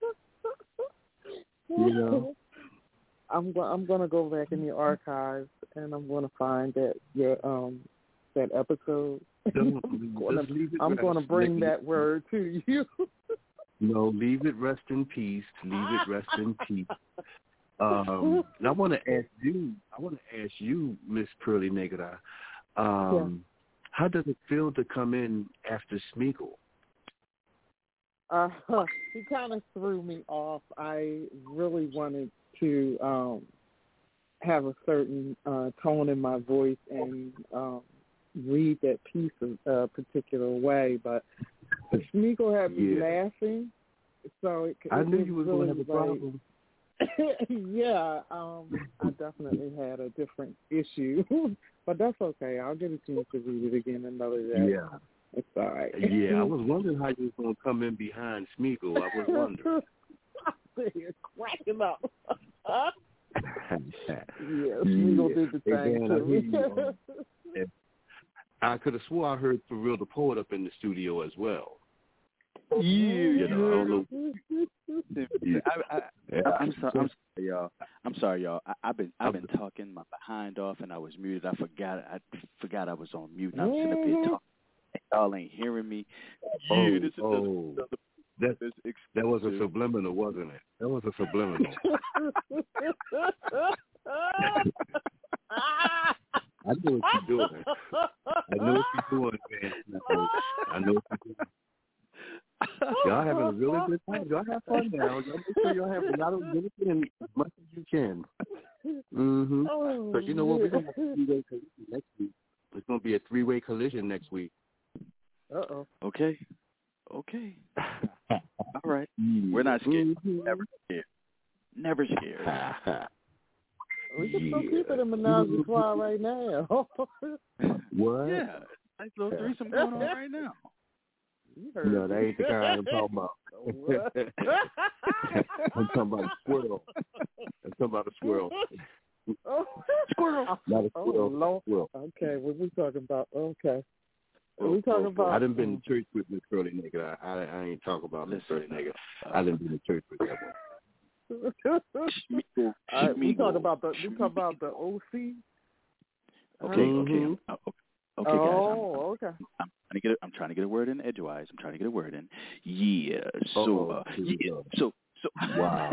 You know. I'm go- I'm gonna go back in the archives and I'm gonna find that your um that episode. Don't, I'm gonna, just leave it I'm rest. gonna bring Leave- that word to you. No, leave it rest in peace. Leave it rest in peace. Um, and I want to ask you. I want to ask you, Miss Pearly Negra. Um, yeah. How does it feel to come in after Smeagol? Uh, he kind of threw me off. I really wanted to um, have a certain uh, tone in my voice and um, read that piece a uh, particular way, but Smeagol had me yeah. laughing, so it, I it knew was you was really going to have a like, problem. yeah, um, I definitely had a different issue, but that's okay. I'll get a chance to read it again another day. Yeah. It's all right. Yeah, I was wondering how you was going to come in behind Smeagol. I was wondering. You're cracking up. yeah, Smeagol did the thing man, to I, me. you, um, I could have swore I heard For Real the Poet up in the studio as well. Yeah, you know, I don't know. Yeah. I, I, I, I'm sorry, I'm sorry, y'all. I'm sorry, y'all. I, I've been I've been talking my behind off, and I was muted. I forgot I forgot I was on mute, and I'm sitting up here talking. Y'all ain't hearing me. Oh, Yeah, this is oh. That, that was a subliminal, wasn't it? That was a subliminal. I know what you're doing. I know what you're doing, man. I know what you're doing. Y'all having a really good time. Y'all have fun now. Y'all make sure y'all have y'all get it in as much as you can. Mm-hmm. Oh, so you know what? We're gonna have a three-way collision next week. It's gonna be a three-way collision next week. Uh oh. Okay. Okay. All right. We're not scared. Never scared. Never scared. We can still keep it in Menage a Trois right now. What? Yeah. Nice little threesome going on right now. No, that ain't the kind I'm talking about. I'm talking about a squirrel. I'm talking about a squirrel. Oh. Squirrel. Not a Oh, squirrel. Lord. Squirrel. Okay, what we talking about? Okay. What Oh, we talking oh, about? I done been to church with Miss Pearly Nigga. I, I I ain't talking about Miss Pearly Nigga. I done been to church with that one. Schmeagol. All right, we Schmeagol. talk about the we talk about the O C. Okay, okay. I'm, oh, okay, guys. Oh, I'm, okay. I'm trying to get a, I'm trying to get a word in edgewise. I'm trying to get a word in. Yeah. So, Uh-oh, uh, here we yeah. go. So, so. Wow.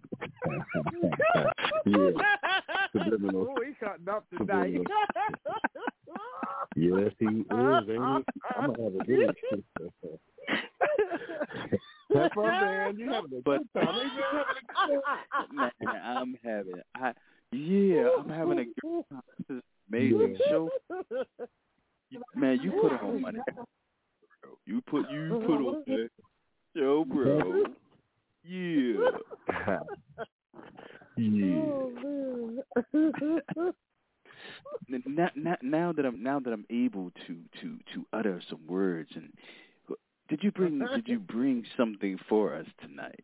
Yeah. Subliminal. Oh, he cutting up tonight. Subliminal. Yes, he is. Ain't he? I'm gonna have a good Have fun, man. You having a But, good time. Ain't you having a good time? Man, I'm having. I yeah. I'm having a good time. This is amazing Yeah. show. You, man, you put on money. Bro. You put you put on that show, bro. Yeah. Yeah. Oh, man. now, now, now that I'm now that I'm able to to to utter some words, and did you bring did you bring something for us tonight?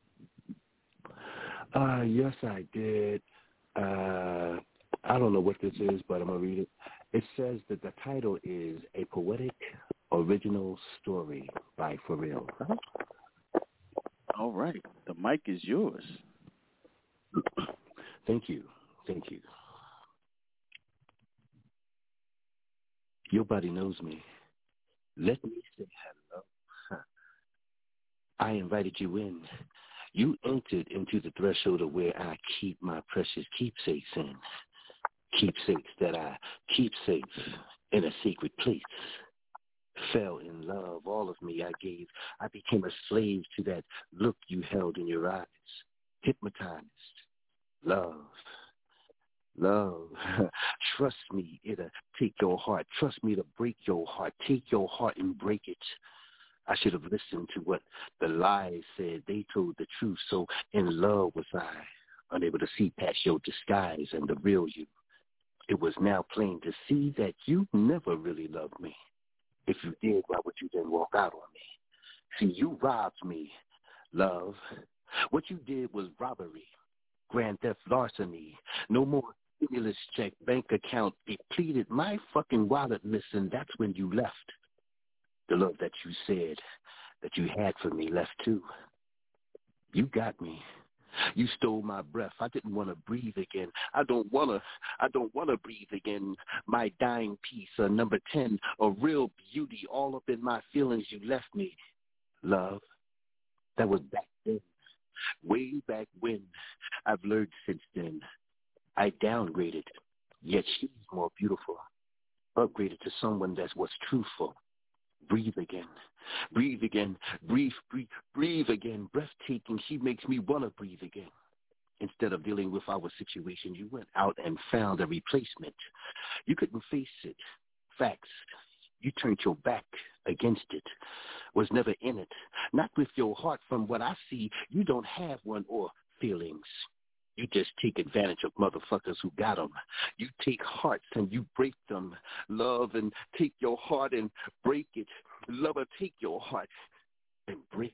Uh, yes, I did. Uh, I don't know what this is, but I'm gonna read it. It says that the title is A Poetic Original Story by For Real. All right, the mic is yours. Thank you, thank you. Your body knows me. Let me say hello. I invited you in. You entered into the threshold of where I keep my precious keepsakes in. Keepsakes that I keep safe in a sacred place. Fell in love, all of me I gave. I became a slave to that look you held in your eyes. Hypnotized. Love. Love. Trust me, it'll take your heart. Trust me to break your heart. Take your heart and break it. I should have listened to what the lies said. They told the truth. So in love was I, unable to see past your disguise and the real you. It was now plain to see that you never really loved me. If you did, why would you then walk out on me? See, you robbed me, love. What you did was robbery, grand theft larceny. No more stimulus check, bank account depleted. My fucking wallet missing. That's when you left. The love that you said that you had for me left too. You got me. You stole my breath. I didn't want to breathe again. I don't want to, I don't want to breathe again. My dying piece, a number ten, a real beauty all up in my feelings. You left me, love. That was back then, way back when. I've learned since then. I downgraded, yet she's more beautiful. Upgraded to someone that's what's truthful. Breathe again. Breathe again. Breathe, breathe, breathe again. Breathtaking. She makes me want to breathe again. Instead of dealing with our situation, you went out and found a replacement. You couldn't face it. Facts. You turned your back against it. Was never in it. Not with your heart. From what I see, you don't have one or feelings. You just take advantage of motherfuckers who got them. You take hearts and you break them. Love and take your heart and break it. Lover, take your heart and break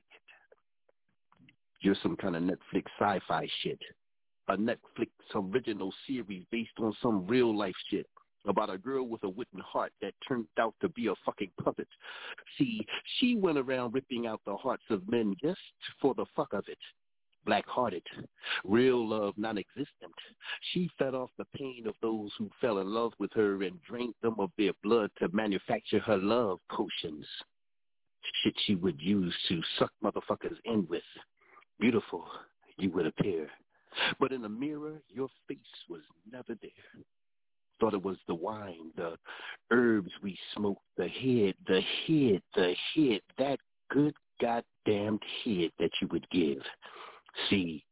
it. You're some kind of Netflix sci-fi shit. A Netflix original series based on some real life shit about a girl with a wooden heart that turned out to be a fucking puppet. See, she went around ripping out the hearts of men just for the fuck of it. Black-hearted, real love non-existent. She fed off the pain of those who fell in love with her and drank them of their blood to manufacture her love potions. Shit she would use to suck motherfuckers in with. Beautiful, you would appear. But in the mirror, your face was never there. Thought it was the wine, the herbs we smoked, the head, the head, the head, that good goddamned head that you would give. See,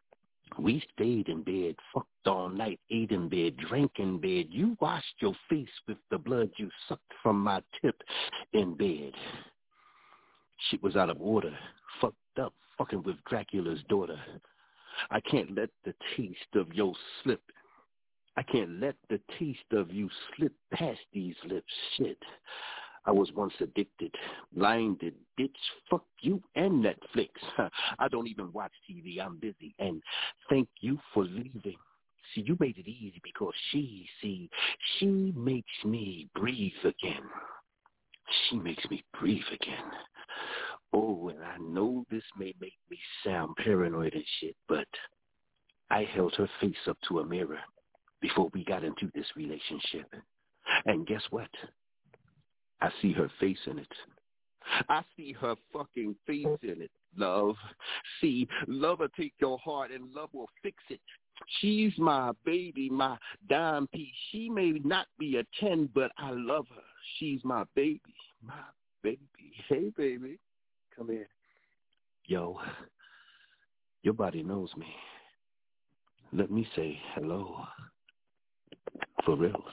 we stayed in bed, fucked all night, ate in bed, drank in bed. You washed your face with the blood you sucked from my tip in bed. Shit was out of order, fucked up, fucking with Dracula's daughter. I can't let the taste of your slip. I can't let the taste of you slip past these lips. Shit. I was once addicted, blinded, bitch, fuck you and Netflix. I don't even watch T V, I'm busy, and thank you for leaving. See, you made it easy because she, see, she makes me breathe again. She makes me breathe again. Oh, and I know this may make me sound paranoid and shit, but I held her face up to a mirror before we got into this relationship. And guess what? I see her face in it. I see her fucking face in it, love. See, love will take your heart and love will fix it. She's my baby, my dime piece. She may not be a ten, but I love her. She's my baby, my baby. Hey, baby, come here. Yo, your body knows me. Let me say hello. For real.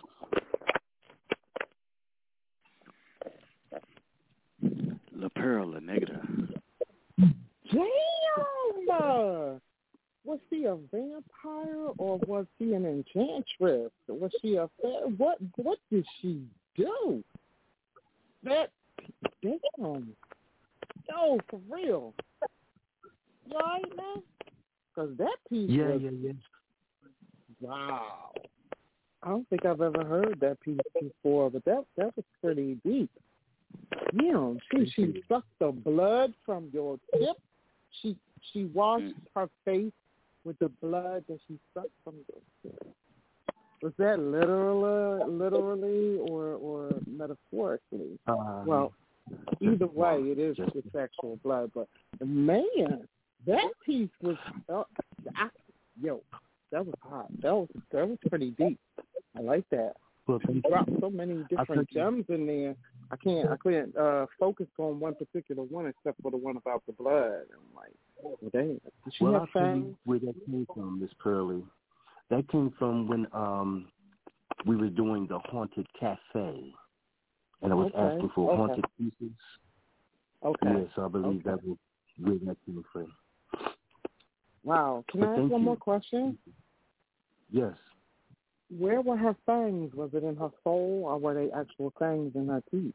La Pearl, La Negra. Damn! was she a vampire or was she an enchantress? Was she a fa- what? What did she do? That damn, yo, for real. You all right, man? Because that piece Yeah, was, yeah, yeah. wow. I don't think I've ever heard that piece before, but that that was pretty deep. Yeah, she she sucked the blood from your tip. She she washed her face with the blood that she sucked from your tip. Was that literally, literally, or or metaphorically? Um, well, either way, it is it's actual blood. But man, that piece was, uh, I, yo, that was hot. That was that was pretty deep. I like that. Well, you dropped so many different gems in there. I can't I couldn't uh, focus on one particular one except for the one about the blood. I'm like, oh, dang. Did she well, have I'll tell fangs? you where that came from, Miss Pearlie. That came from when um we were doing the Haunted Cafe, and I was Okay. asking for Okay. haunted pieces. Okay. Yes, I believe Okay. that was where that came from. Wow. Can But I ask thank one you. more question? Yes. Where were her fangs? Was it in her soul, or were they actual fangs in her teeth?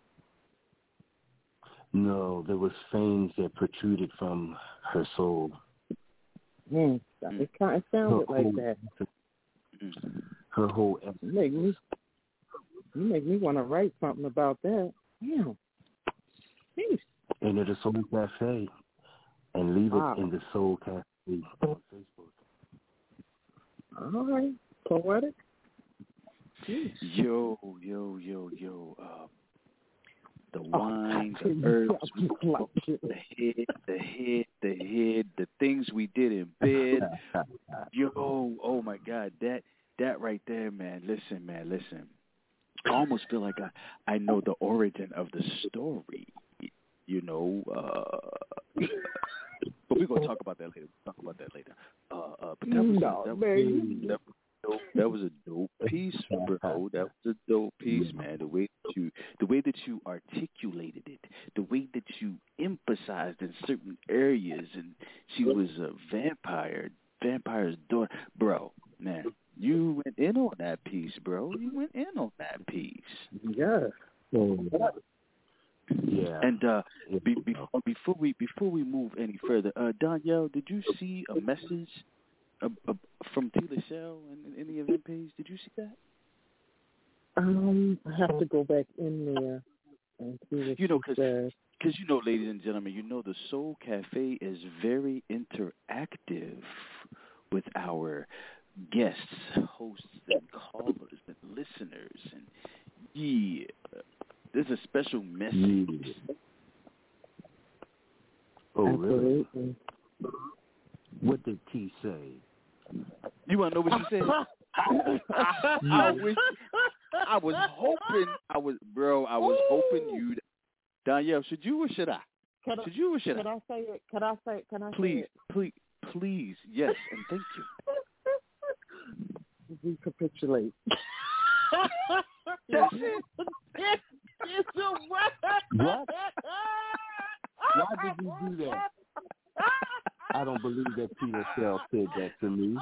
No, there was fangs that protruded from her soul. Mm, it kind of sounded Her like whole- that. Her whole You make me, you make me want to write something about that. Damn. Jeez. Enter the Soul Cafe and leave Wow. it in the Soul Cafe on Facebook. All right. Poetic. Jeez. Yo, yo, yo, yo. Uh, the Oh, wine, I the herbs, we like talked, it. the head, the head, the head, the things we did in bed. Yo, oh my God, that that right there, man. Listen, man, listen. I almost feel like I I know the origin of the story. You know, uh, but we're gonna talk about that later. We'll talk about that later. Uh, uh, but that was No, that was, man. that was dope. That was a dope piece, bro. That was a dope piece, man. The way that you, the way that you articulated it, the way that you emphasized in certain areas, and she was a vampire, vampire's daughter, bro. Man, you went in on that piece, bro. You went in on that piece. Yes. Yeah. And uh, be, before before we before we move any further, uh, Danielle, did you see a message uh, uh, from T. Lachelle in, in the event page? Did you see that? Um, I have to go back in there and see what You know, she because said. because you know, ladies and gentlemen, you know the Soul Cafe is very interactive with our guests, hosts, and callers and listeners, and yeah. There's a special message. Yeah. Oh, Absolutely. really? What did T say? You want to know what she said? I, I wish. I was hoping. I was, bro. I was hoping you'd. Danielle, should you or should I? Can should you or should can I? I say it? Can I say? Can I Please, say it? please, please. Yes, and thank you. Recapitulate. That's it. What? Why did you do that? I don't believe that Peter Shell said that to me.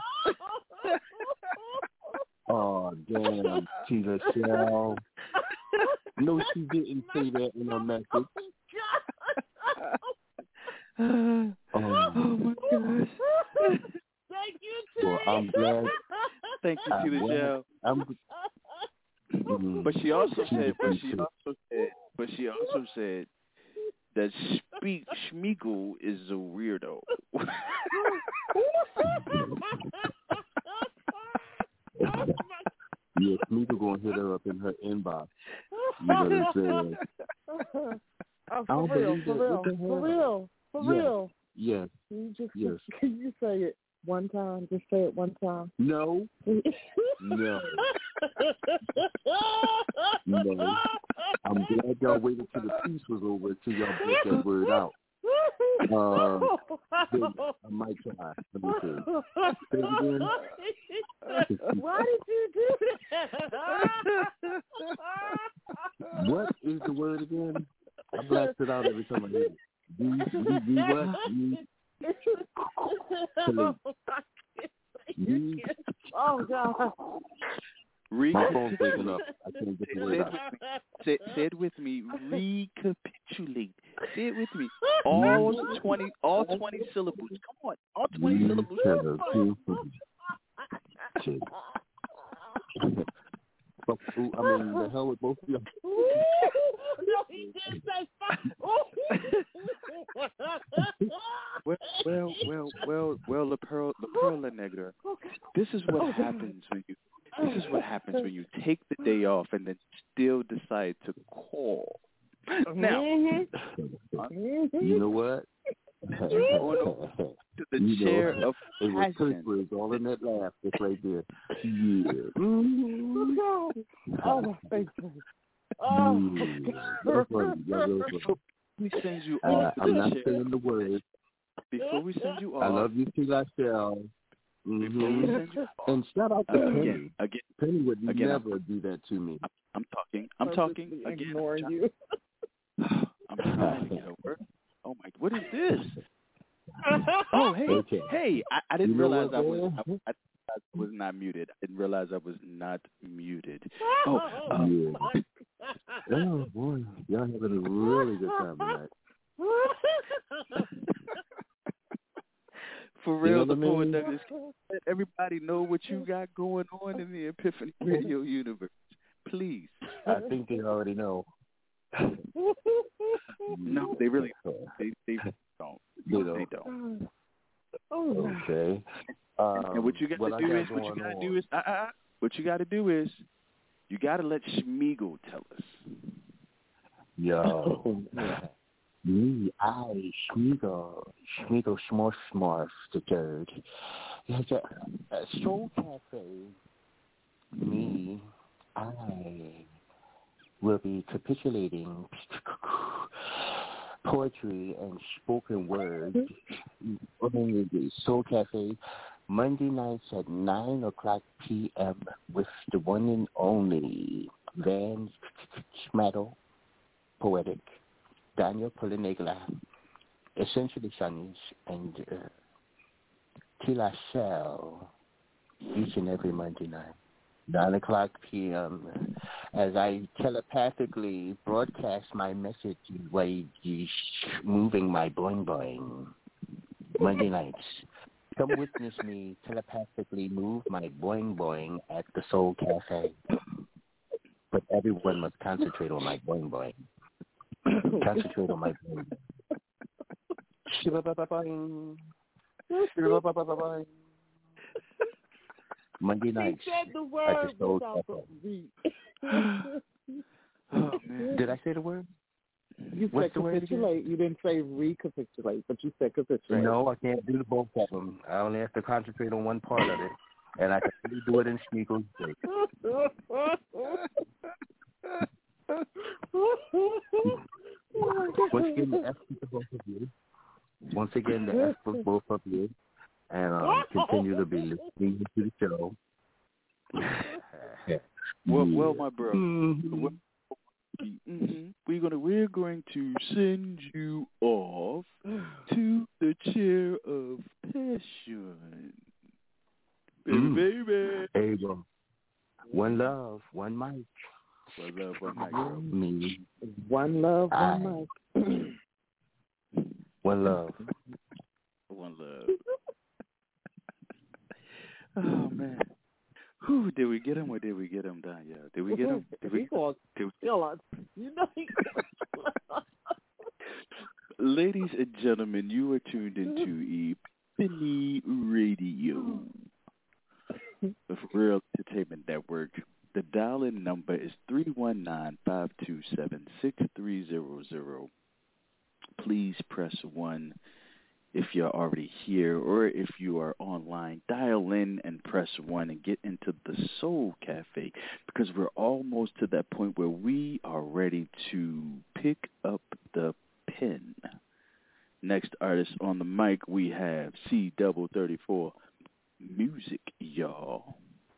Oh, damn, Peter Shell. No, she didn't say that in her message. Oh, Oh, my gosh. Thank you, well, I'm glad. Thank you, I'm Peter glad- Shell. I'm, mm, But she also she said, but did she too. also said, but she also said that Speak Schmeagle is a weirdo. Yeah, Smeagol gonna hit her up in her inbox. You know what I'm saying? Oh, I for don't real, believe for it. real, What the for hell? real, for Yes. real. Yes. Can you just Yes. can you say it one time? Just say it one time. No. No. No. I'm glad y'all waited till the piece was over until y'all brought that word out. Uh, I might try. Let me see. Say it again. Why did you do that? What is the word again? I blast it out every time I hear it. Do, do, do what? Do, You can't. Oh God. Re- My phone's breaking up. I can't get the word out. Say, say it with me. Recapitulate. Say it with me. All twenty, all twenty syllables. Come on, all twenty syllables. Fuck, ooh, I mean, the hell with both of you. No, he did say fuck. well, well, well, well, well, La Pearl, La Perla Negra. This is what happens when you. This is what happens when you take the day off and then still decide to call. Now, you know what? to the you chair know, of it was passion. Chris all in that laugh just right there. Yeah. Oh, oh my face. Oh, yeah. Before we send you uh, off, I'm not chair, saying the words. Before we send you off, I love you too, I shall. Before Mm-hmm. we send you off, and shout out to Penny. again, again, Penny would again, never do that to me. I'm, I'm talking. I'm talking again. Ignoring I'm, you. I'm trying to get over. Oh my! What is this? Oh hey, Okay. hey! I, I didn't You know realize what, I was. man? I, I was not muted. I didn't realize I was not muted. Oh, uh, Yeah. Oh boy, y'all having a really good time tonight. For real, You know the what I Poet mean? Douglas. Let everybody know what you got going on in the Epiphany Radio universe, please. I think they already know. No, they really don't. They, they don't. They don't. They don't. Okay. Um, And what you got what to I do got is, what you going got to on- do is, uh, uh, what you got to do is, you got to let Schmiegel tell us. Yo. Me, I, Schmiegel, Schmiegel Schmorf Schmorf the third. There's a, a Soul Cafe. Me, I will be capitulating poetry and spoken word on the Soul Cafe Monday nights at nine o'clock p.m. with the one and only Van Schmattel, poetic, Daniel Polinegla, Essentially Sunnies, and uh, Tila Shell each and every Monday night, nine o'clock p.m. as I telepathically broadcast my message by moving my boing boing. Monday nights. Come witness me telepathically move my boing boing at the Soul Cafe. But everyone must concentrate on my boing boing. Concentrate on my boing boing. Shibba-ba-ba-ba-boing. Monday nights. He said the at word the Soul without Cafe. the beat. Oh, man. Did I say the word? You What's said the word capitulate. You didn't say recapitulate, but you said capitulate. No, I can't do the both of them. I only have to concentrate on one part of it, and I can only do it in Schmiegel's voice. Once again, the F for both of you. Once again, the F for both of you, and um, continue to be listening to the show. Well, well, my bro. Mm-hmm. Well, mm-hmm. We're gonna we're going to send you off to the chair of passion, baby, Mm. baby. Hey, bro. One love, one mic. One love, one mic, bro. Me. One love, I. one mic. One love. One love. Oh man. Whew, did we get him or did we get him done? Yeah. Did we get him? Did we? He gonna Did we kill us. You know he Ladies and gentlemen, you are tuned into Epiphany Radio, the Real Entertainment Network. The dial-in number is three one nine, five two seven, six three zero zero. Please press one if you're already here, or if you are online, dial in and press one and get into the Soul Cafe, because we're almost to that point where we are ready to pick up the pen. Next artist on the mic, we have C double thirty-four Music, y'all.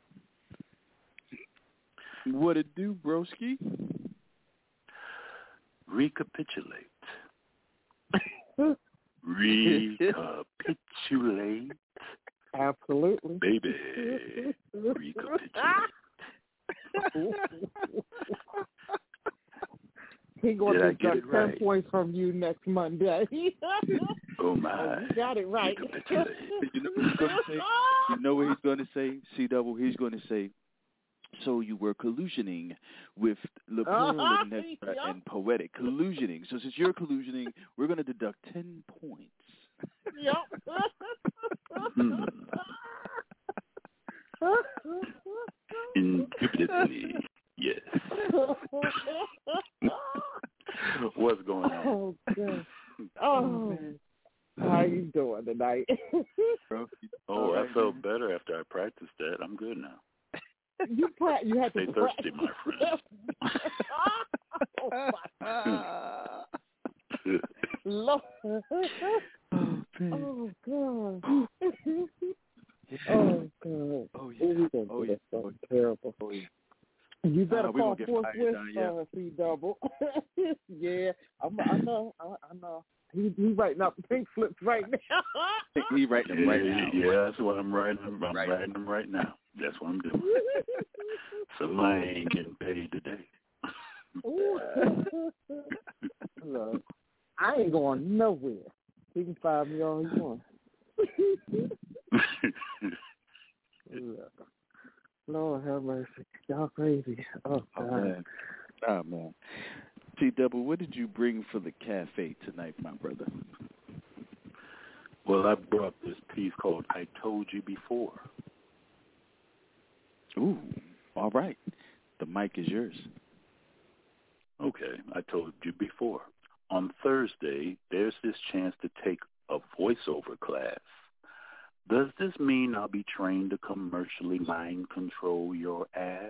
What it do, broski? Recapitulate. Recapitulate. Absolutely. Baby, recapitulate. He going Did I to get deduct it ten right? points from you next Monday. Oh my! You got it right. You know what he's going to say? You know what he's going to say? C double. He's going to say, so you were collusioning with Le Plural and, Nestra Yep. and Poetic. Collusioning. So since you're collusioning, we're going to deduct ten points. Yep. Hmm. Indubitably, yes. What's going on? Oh, God. Oh, how you doing tonight? Oh, I felt better after I practiced that. I'm good now. You pra- you had to Stay thirsty, my friend. Oh, my Lord. Oh, God. Oh, God. Oh, yeah. Oh, we oh, yeah. oh, terrible. Oh, yeah. You better uh, call get forthwith, down, yeah. uh, C double. Yeah, I'm, I know, I, I know. He he writing up pink slips right now. He writing them right yeah, now. Yeah, that's what I'm writing. I'm right. writing them right now. That's what I'm doing. So I ain't getting paid today. Look, I ain't going nowhere. He can fire me all he wants. Look. Lord have mercy. Y'all crazy. Oh, God. Oh, man. Oh, man. T Double, what did you bring for the cafe tonight, my brother? Well, I brought this piece called I Told You Before. Ooh, all right. The mic is yours. Okay, I told you before. On Thursday, there's this chance to take a voiceover class. Does this mean I'll be trained to commercially mind control your ass?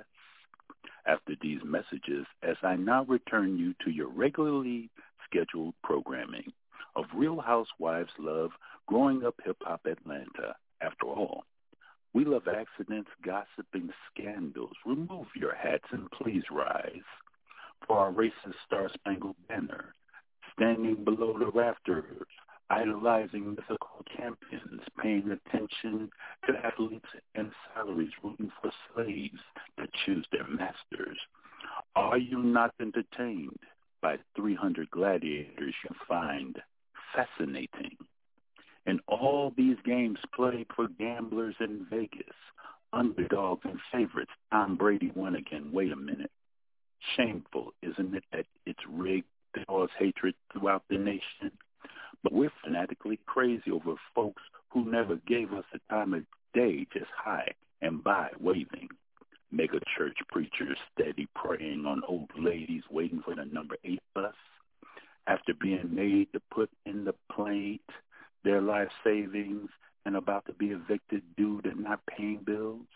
After these messages, as I now return you to your regularly scheduled programming of Real Housewives Love, Growing Up Hip Hop Atlanta. After all, we love accidents, gossiping, scandals. Remove your hats and please rise for our racist Star-Spangled Banner, standing below the rafters, idolizing mythical champions, paying attention to athletes and salaries, rooting for slaves to choose their masters. Are you not entertained by three hundred gladiators you find fascinating? And all these games played for gamblers in Vegas, underdogs and favorites. Tom Brady won again. Wait a minute. Shameful, isn't it, that it's rigged to cause hatred throughout the nation? But we're fanatically crazy over folks who never gave us the time of day, just high and by waving. Mega church preachers steady preying on old ladies waiting for the number eight bus. After being made to put in the plate their life savings and about to be evicted due to not paying bills.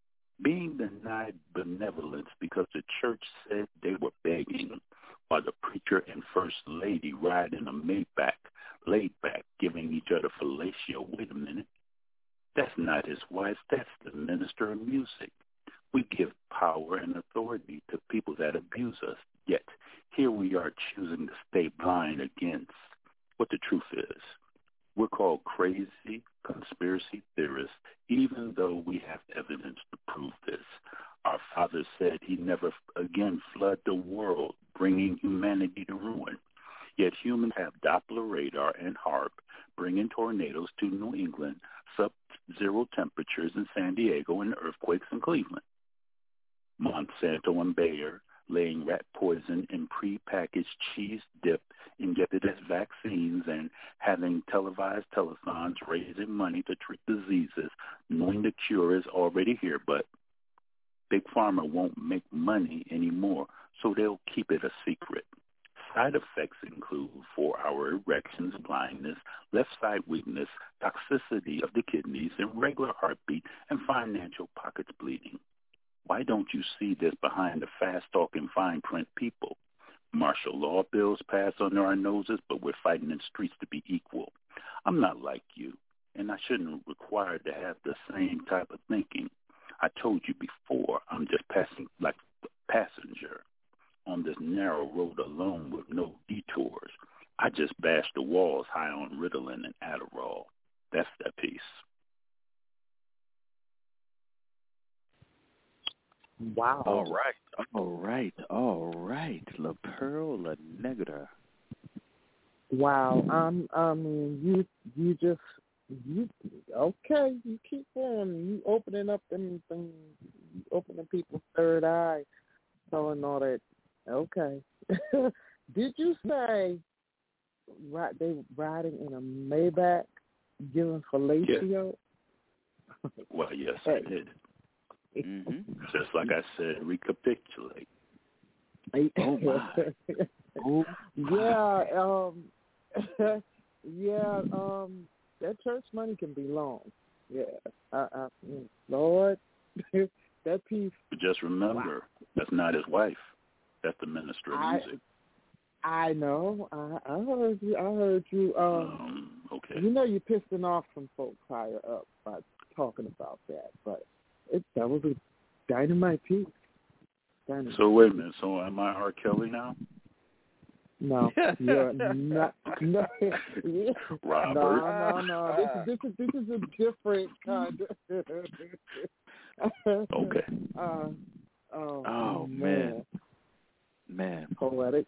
Being denied benevolence because the church said they were begging, while the preacher and first lady ride in a Maybach, laid back, giving each other fellatio. Wait a minute. That's not his wife. That's the minister of music. We give power and authority to people that abuse us, yet here we are choosing to stay blind against what the truth is. We're called crazy conspiracy theorists, even though we have evidence to prove this. Our Father said he never again flood the world, bringing humanity to ruin. Yet humans have Doppler radar and HAARP, bringing tornadoes to New England, sub-zero temperatures in San Diego, and earthquakes in Cleveland. Monsanto and Bayer laying rat poison in pre-packaged cheese dip injected as vaccines and having televised telethons raising money to treat diseases, knowing the cure is already here, but Big Pharma won't make money anymore, so they'll keep it a secret. Side effects include four-hour erections, blindness, left side weakness, toxicity of the kidneys, irregular heartbeat, and financial pockets bleeding. Why don't you see this behind the fast-talking fine print people? Martial law bills pass under our noses, but we're fighting in streets to be equal. I'm not like you, and I shouldn't require to have the same type of thinking. I told you before, I'm just passing like a passenger on this narrow road alone with no detours. I just bash the walls high on Ritalin and Adderall. That's that piece. Wow. All right, all right, all right. La Pearl La Negra. Wow. Um. I mean, you you just you okay. You keep going. You opening up them things. You opening people's third eye. Telling all that. Okay. Did you say right? They riding in a Maybach, giving fellatio? Yeah. Well, yes, I did. Mm-hmm. Just like I said, recapitulate. Oh my. Oh yeah, um, yeah, um, that church money can be long. Yeah, I, I, Lord, that piece. But just remember, wow. That's not his wife. That's the minister of I, music. I know. I, I heard you. I heard you. Um, um, okay. You know, you're pissing off some folks higher up by talking about that, but it that was a dynamite piece. Dynamite so wait a minute. So am I R. Kelly now? No, you're not. No, Robert. No, no, no. This is this is this is a different kind of. Okay. Uh, oh, oh man, man, poetic.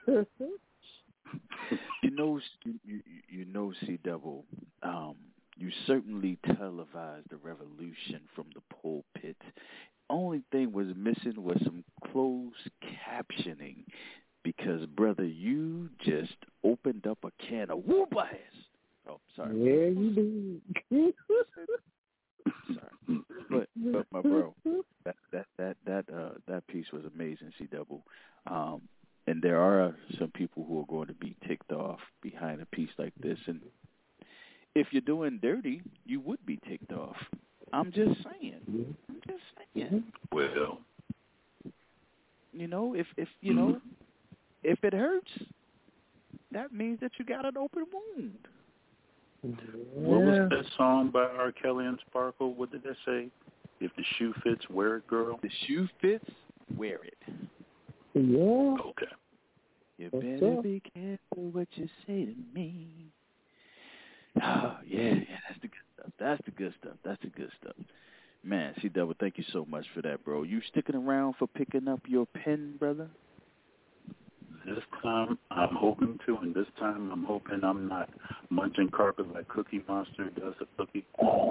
you know, you, you know, C Double. Um, you certainly televised the revolution from the pulpit. Only thing was missing was some closed captioning. Because, brother, you just opened up a can of whoop-ass. Oh, sorry. Yeah, you did. Sorry. But, but my bro, that that that that uh, that piece was amazing, C Double. Um, and there are some people who are going to be ticked off behind a piece like this. And if you're doing dirty, you would be ticked off. I'm just saying. I'm just saying. Well, you know, if if you know. If it hurts, that means that you got an open wound. Yeah. What was that song by R. Kelly and Sparkle? What did they say? If the shoe fits, wear it, girl. The shoe fits, wear it. Yeah. Okay. You What's better up? be careful what you say to me. Oh, yeah, yeah, that's the good stuff. That's the good stuff. That's the good stuff. Man, C Double, thank you so much for that, bro. You sticking around for picking up your pen, brother? This time I'm hoping to, and this time I'm hoping I'm not munching carpet like Cookie Monster does a cookie.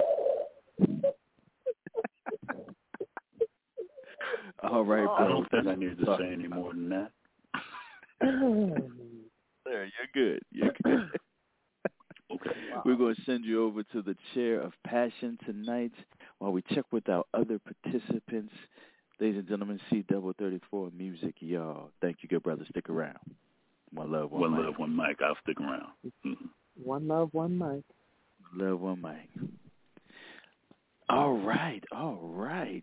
All right, bro. I don't think I need to say any more than that. There, you're good. You're good. Okay. Wow. We're going to send you over to the chair of passion tonight while we check with our other participants. Ladies and gentlemen, C Double thirty-four Music, y'all. Thank you, good brother. Stick around. One love, one, one mic. love, one mic. I'll stick around. Mm-hmm. One love, one mic. One love, one mic. All right, all right.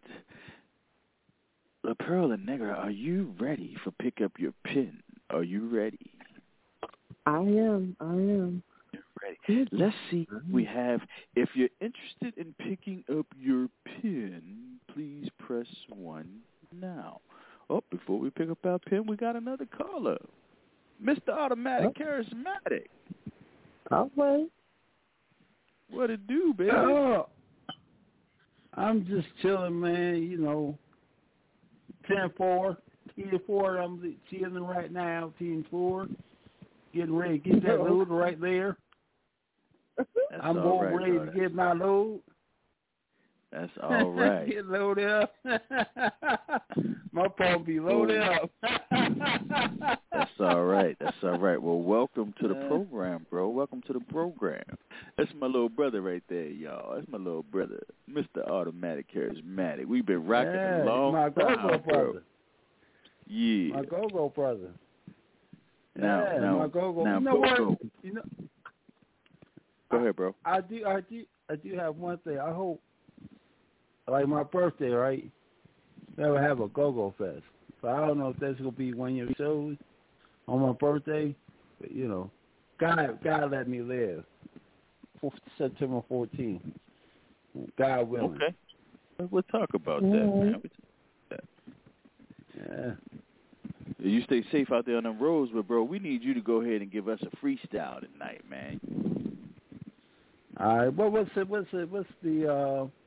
La Pearl La Negra, are you ready for pick up your pen? Are you ready? I am. I am. Ready. Let's see what we have. If you're interested in picking up your pen, please press one now. Oh, before we pick up our pen, we got another caller. Mister Automatic oh. Charismatic. All right. What it do, baby? Oh, I'm just chilling, man. You know, ten four. ten four, I'm chilling right now, ten four. Getting ready to get that load right there. That's I'm all all right, ready bro. to get my load. That's all right. Get loaded up. My phone be loaded up. That's all right. That's all right. Well, welcome to the program, bro. Welcome to the program. That's my little brother right there, y'all. That's my little brother, Mister Automatic Charismatic. We've been rocking yeah, a long my time, go-go bro. brother. Yeah. My go-go brother. Now, yeah, now, my go-go. now, you know go-go. what? You know, Go ahead, bro. I do, I do, I do have one thing. I hope, like my birthday, right? Never have a go-go fest. So I don't know if that's gonna be one of your shows on my birthday, but you know, God, God let me live. September fourteenth. God willing. Okay. We'll talk about that, mm-hmm. man. We'll talk about that. Yeah. You stay safe out there on them roads, but bro, we need you to go ahead and give us a freestyle tonight, man. All right. What what's the what's the what's the uh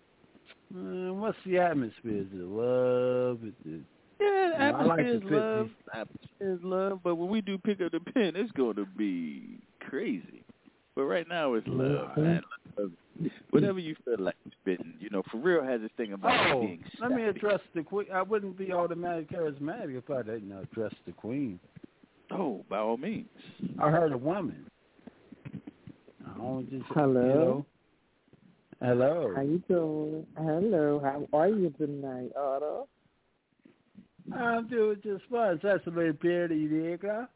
Uh, what's the atmosphere? Is it love? Is it, yeah, you know, I like atmosphere is to fit love. these- Atmosphere is love. But when we do pick up the pen, it's going to be crazy. But right now it's love, Mm-hmm. man. Love. Whatever you feel like spitting. You know, For Real has this thing about Oh, being let me sappy. address the queen. I wouldn't be automatic charismatic if I didn't address the queen. Oh, by all means. I heard a woman. I don't just, Hello. You know, hello. How you doing? Hello. How are you tonight, Otto? I'm doing just fine. That's a very pretty nigga.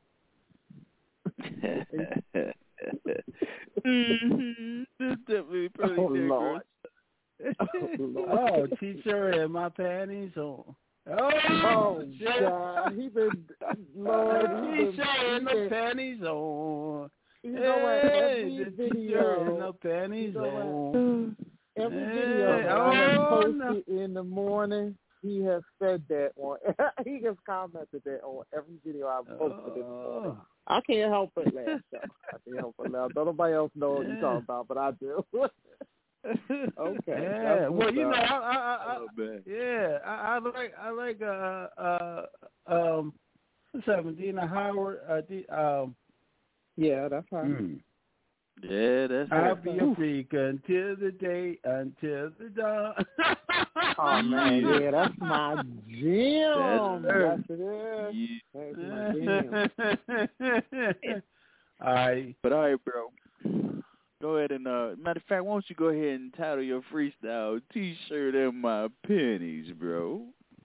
mm-hmm. This definitely pretty Oh, good, Lord. Oh, t-shirt and my panties on. Oh, Oh, shit. God. He been, Lord, he been, T-shirt and he the been, panties on. you know what, Hey, every the video, t-shirt and the panties you know on. every Hey, video that I have oh, posted in the morning, he has said that on, he has commented that on every video I've posted in the morning. I can't help but laugh, though. I can't help but laugh. Don't nobody else know what you're talking about, but I do. Okay. Yeah. That's Well, what's you know, up. I, I, I, Oh, man. yeah, I, I like, I like, uh, uh, um, what's up, Dina Howard? Uh, D, um, Yeah, that's right. mm. Yeah, that's I'll it. be a freak until the day, until the dawn. Oh, man, yeah, that's my jam. That's Yes, it is. Yeah. That's my jam. All right. But all right, bro. Go ahead and, uh, matter of fact, why don't you go ahead and title your freestyle T-shirt and my pennies, bro?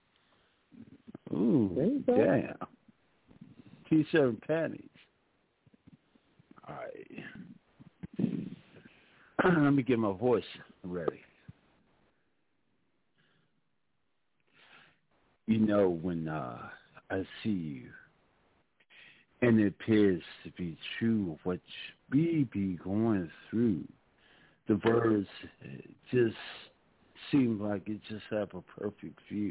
Ooh, damn. T-shirt and panties. All right. Let me get my voice ready. You know, when uh, I see you, and it appears to be true of what we be going through, the words just seem like it just have a perfect view.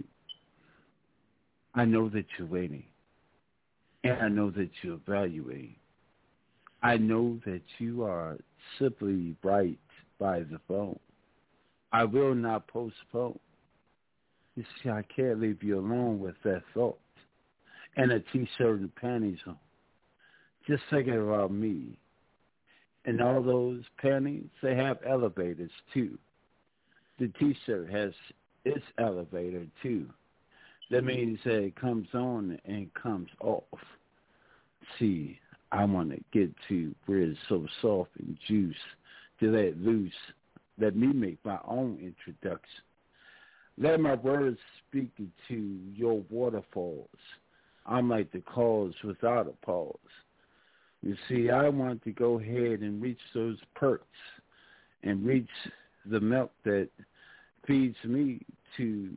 I know that you're waiting, and I know that you're evaluating. I know that you are simply right by the phone. I will not postpone. You see, I can't leave you alone with that thought and a T-shirt and panties on. Just thinking about me. And all those panties, they have elevators too. The T-shirt has its elevator too. That means that it comes on and comes off. See, I want to get to where it's so soft and juice to let loose. Let me make my own introduction. Let my words speak to your waterfalls. I'm like the cause without a pause. You see, I want to go ahead and reach those perks and reach the milk that feeds me to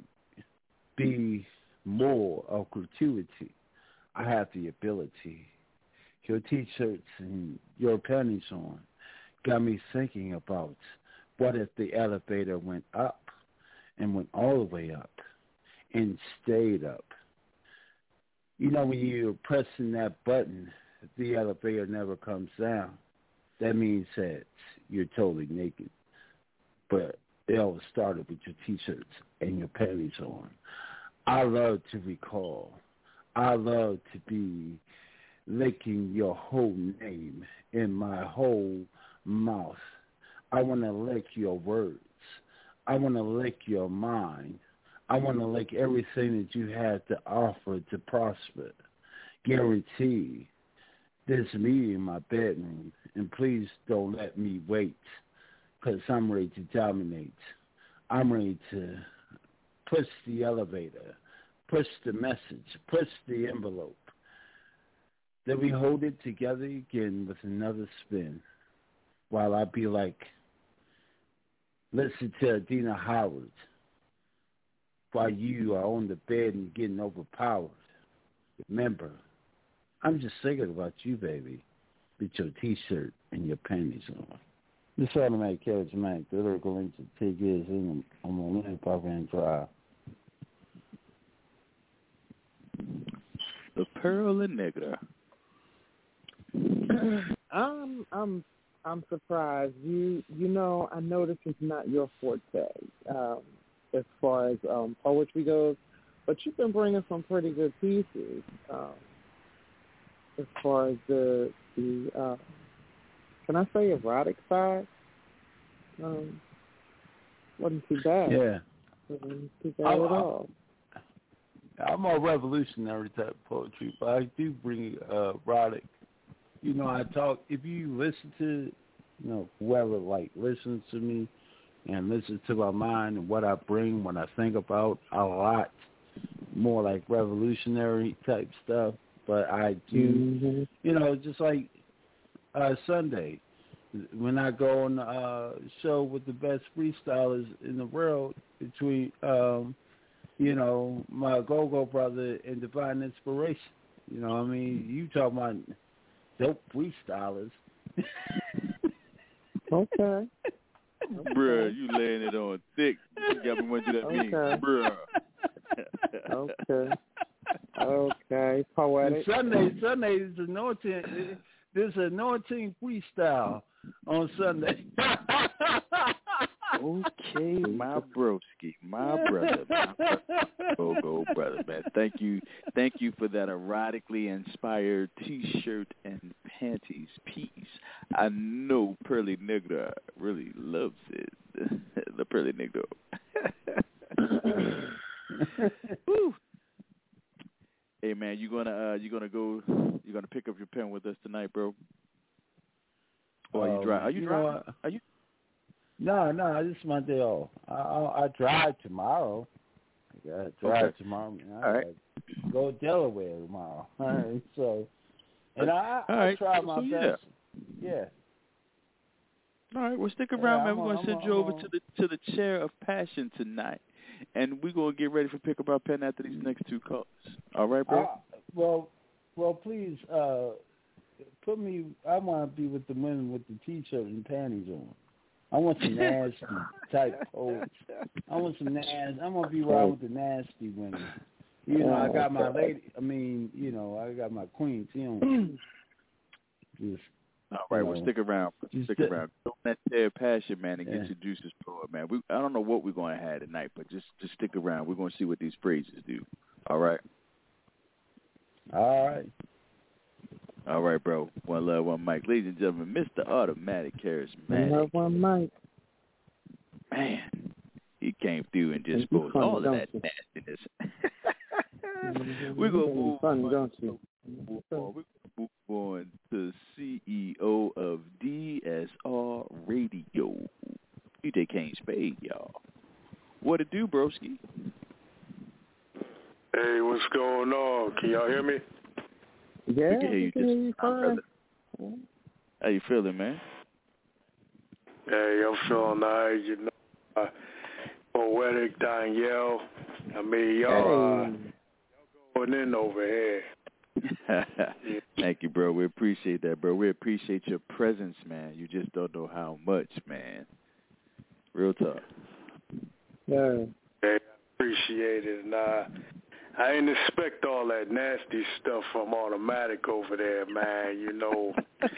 be more of gratuity. I have the ability. Your T-shirts and your panties on got me thinking about what if the elevator went up and went all the way up and stayed up. You know, when you're pressing that button, the elevator never comes down. That means that you're totally naked. But it all started with your T-shirts and your panties on. I love to recall. I love to be licking your whole name in my whole mouth. I want to lick your words. I want to lick your mind. I want to lick everything that you have to offer to prosper. Guarantee this me in my bedroom, and please don't let me wait, because I'm ready to dominate. I'm ready to push the elevator, push the message, push the envelope. Then we hold it together again with another spin, while I be like, listen to Adina Howard, while you are on the bed and getting overpowered. Remember, I'm just thinking about you, baby, with your T-shirt and your panties on. This automatic carriage Mac, the lyrical link to take is in on my link, Papa and Drive. The Pearl and Nigger. I'm I'm I'm surprised. You you know, I know this is not your forte. Um, as far as um, poetry goes, but you've been bringing some pretty good pieces um, as far as the, the uh, can I say erotic side? Um, wasn't too bad. Yeah. Wasn't too bad I'm, at all. I'm a revolutionary type of poetry, but I do bring uh, erotic. You know, I talk, if you listen to, you know, whoever, like, listens to me and listens to my mind and what I bring, when I think about a lot, more like revolutionary type stuff, but I do, mm-hmm. you know, just like uh, Sunday, when I go on the uh, show with the best freestylers in the world between, um, you know, my Go-Go brother and Divine Inspiration. You know what I mean? You talk about dope freestylers. Okay. Bruh, you laying it on thick. You got me wondering what that means. Okay. Bruh. Okay. Okay. Poetic. And Sunday, Sunday is anointing. There's anointing freestyle on Sunday. Okay, my broski, my brother, my brother. Go, go, brother, man. Thank you, thank you for that erotically inspired T-shirt and panties piece. I know Pearly Negro really loves it. The Pearly Negro. Woo. Hey man, you gonna uh, you gonna go? You gonna pick up your pen with us tonight, bro? Or are you um, driving? Are you, you driving? Know, Are you? No, no, this is my day off. I, I, I drive tomorrow. I gotta drive Okay. tomorrow. I All right. Go to Delaware tomorrow. All right, so, and I, All I right. try my so, best. Yeah. Yeah. All right. Well, stick Yeah, around, man. I'm We're a- gonna send I'm a- you over I'm a- to the to the chair of passion tonight, and we're gonna get ready for pick up our pen after these next two calls. All right, bro. Uh, well, well, please uh, put me. I want to be with the women with the T-shirt and panties on. I want some nasty type poets. I want some nasty. I'm gonna be around with the nasty women. You know, I got my lady. I mean, you know, I got my queen. You know, just. All right, you well, know, stick around. Stick just- around. Go on that chair of passion, man, and Yeah. get your juices flowing, man. We, I don't know what we're going to have tonight, but just, just stick around. We're going to see what these phrases do. All right? All right. All right, bro. One love, one mic. Ladies and gentlemen, Mister Automatic Charismatic. Love one mic. Man, he came through and just You exposed funny, all of don't that you? nastiness. Mm-hmm. We're going to You move funny, on. don't you? We're going to move on to C E O of D S R Radio, D J Kane Spade, y'all. What it do, broski? Hey, what's going on? Can y'all hear me? Yeah, we can hear you we can just hear you fine, fine. brother. How you feeling, man? Hey, I'm feeling all right, you know. Uh, poetic Danielle. I mean, y'all Hey. uh, going in over here. Thank you, bro. We appreciate that, bro. We appreciate your presence, man. You just don't know how much, man. Real talk. Yeah. Hey, I appreciate it. And uh, I didn't expect all that nasty stuff from Automatic over there, man. You know.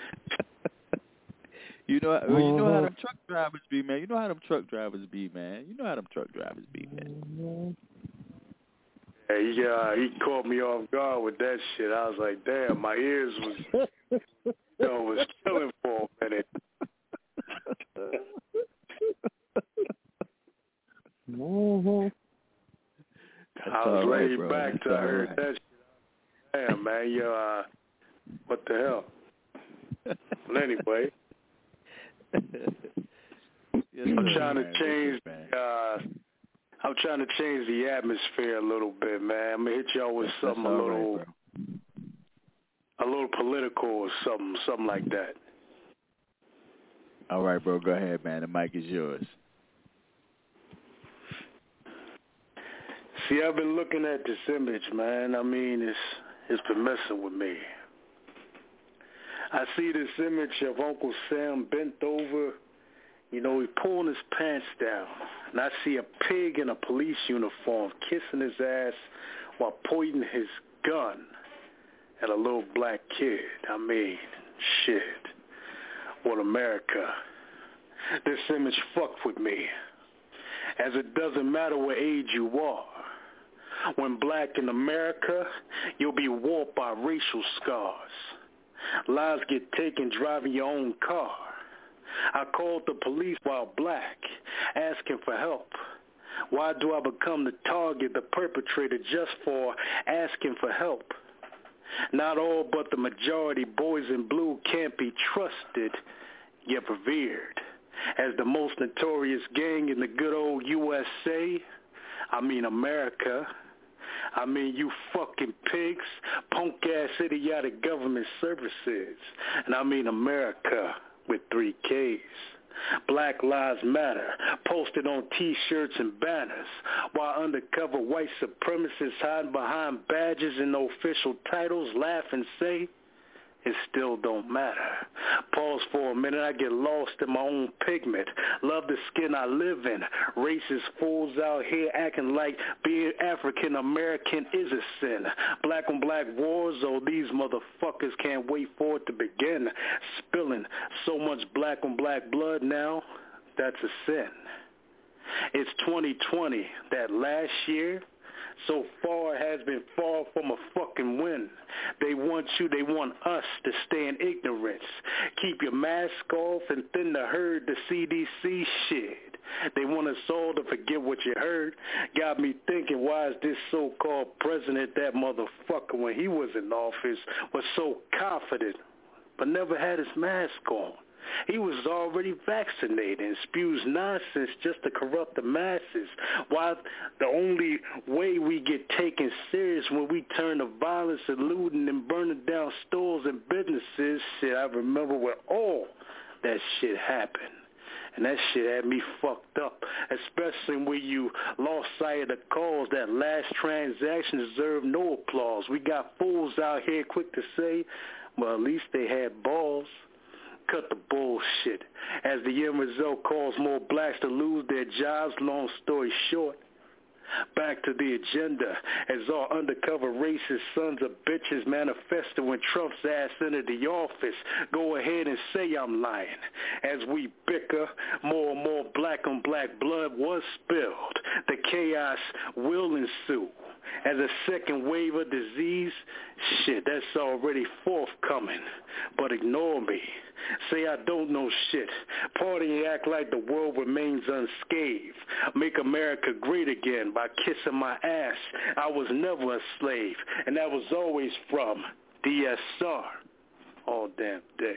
You know, well, you know how them truck drivers be, man. You know how them truck drivers be, man. You know how them truck drivers be, man. Hey, yeah, he caught me off guard with that shit. I was like, damn, my ears was, you know, was killing for a minute. Mm-hmm. I was right, laid bro. back That's till I all heard right. that shit. Damn, man, you uh, what the hell? But anyway, Yes, I'm sir, trying to man. change. Yes, The, uh, I'm trying to change the atmosphere a little bit, man. I'm gonna hit y'all with That's something a all little, right, bro. a little political or something, something like that. All right, bro. Go ahead, man. The mic is yours. See, I've been looking at this image, man. I mean, it's it's been messing with me. I see this image of Uncle Sam bent over. You know, he's pulling his pants down. And I see a pig in a police uniform kissing his ass while pointing his gun at a little black kid. I mean, shit. What America. This image fucked with me. as it doesn't matter what age you are. When black in America, you'll be warped by racial scars. Lives get taken driving your own car. I called the police while black, asking for help. Why do I become the target, the perpetrator, just for asking for help? Not all but the majority, boys in blue, can't be trusted, yet revered. As the most notorious gang in the good old U S A, I mean America, I mean you fucking pigs, punk-ass idiotic government services, and I mean America with three Ks. Black Lives Matter, posted on T-shirts and banners, while undercover white supremacists hiding behind badges and no official titles laugh and say, it still don't matter. Pause for a minute, I get lost in my own pigment. Love the skin I live in. Racist fools out here acting like being African American is a sin. Black on black wars, oh, these motherfuckers can't wait for it to begin. Spilling so much black on black blood now, that's a sin. It's twenty twenty, that last year, so far has been far from a fucking win. They want you, they want us to stay in ignorance. Keep your mask off and thin the herd, the C D C shit. They want us all to forget what you heard. Got me thinking, why is this so-called president, that motherfucker, when he was in office, was so confident, but never had his mask on? He was already vaccinated and spews nonsense just to corrupt the masses. Why the only way we get taken serious when we turn to violence and looting and burning down stores and businesses. Shit, I remember when all that shit happened. And that shit had me fucked up, especially when you lost sight of the cause. That last transaction deserved no applause. We got fools out here quick to say, well, at least they had balls. Cut the bullshit. As the end result caused more blacks to lose their jobs, long story short. Back to the agenda, as all undercover racist sons of bitches manifested when Trump's ass entered the office. Go ahead and say I'm lying. As we bicker, more and more black on black blood was spilled. The chaos will ensue. As a second wave of disease, shit, that's already forthcoming. But ignore me. Say I don't know shit. Party and act like the world remains unscathed. Make America great again by kissing my ass. I was never a slave, and that was always from D S R all damn day.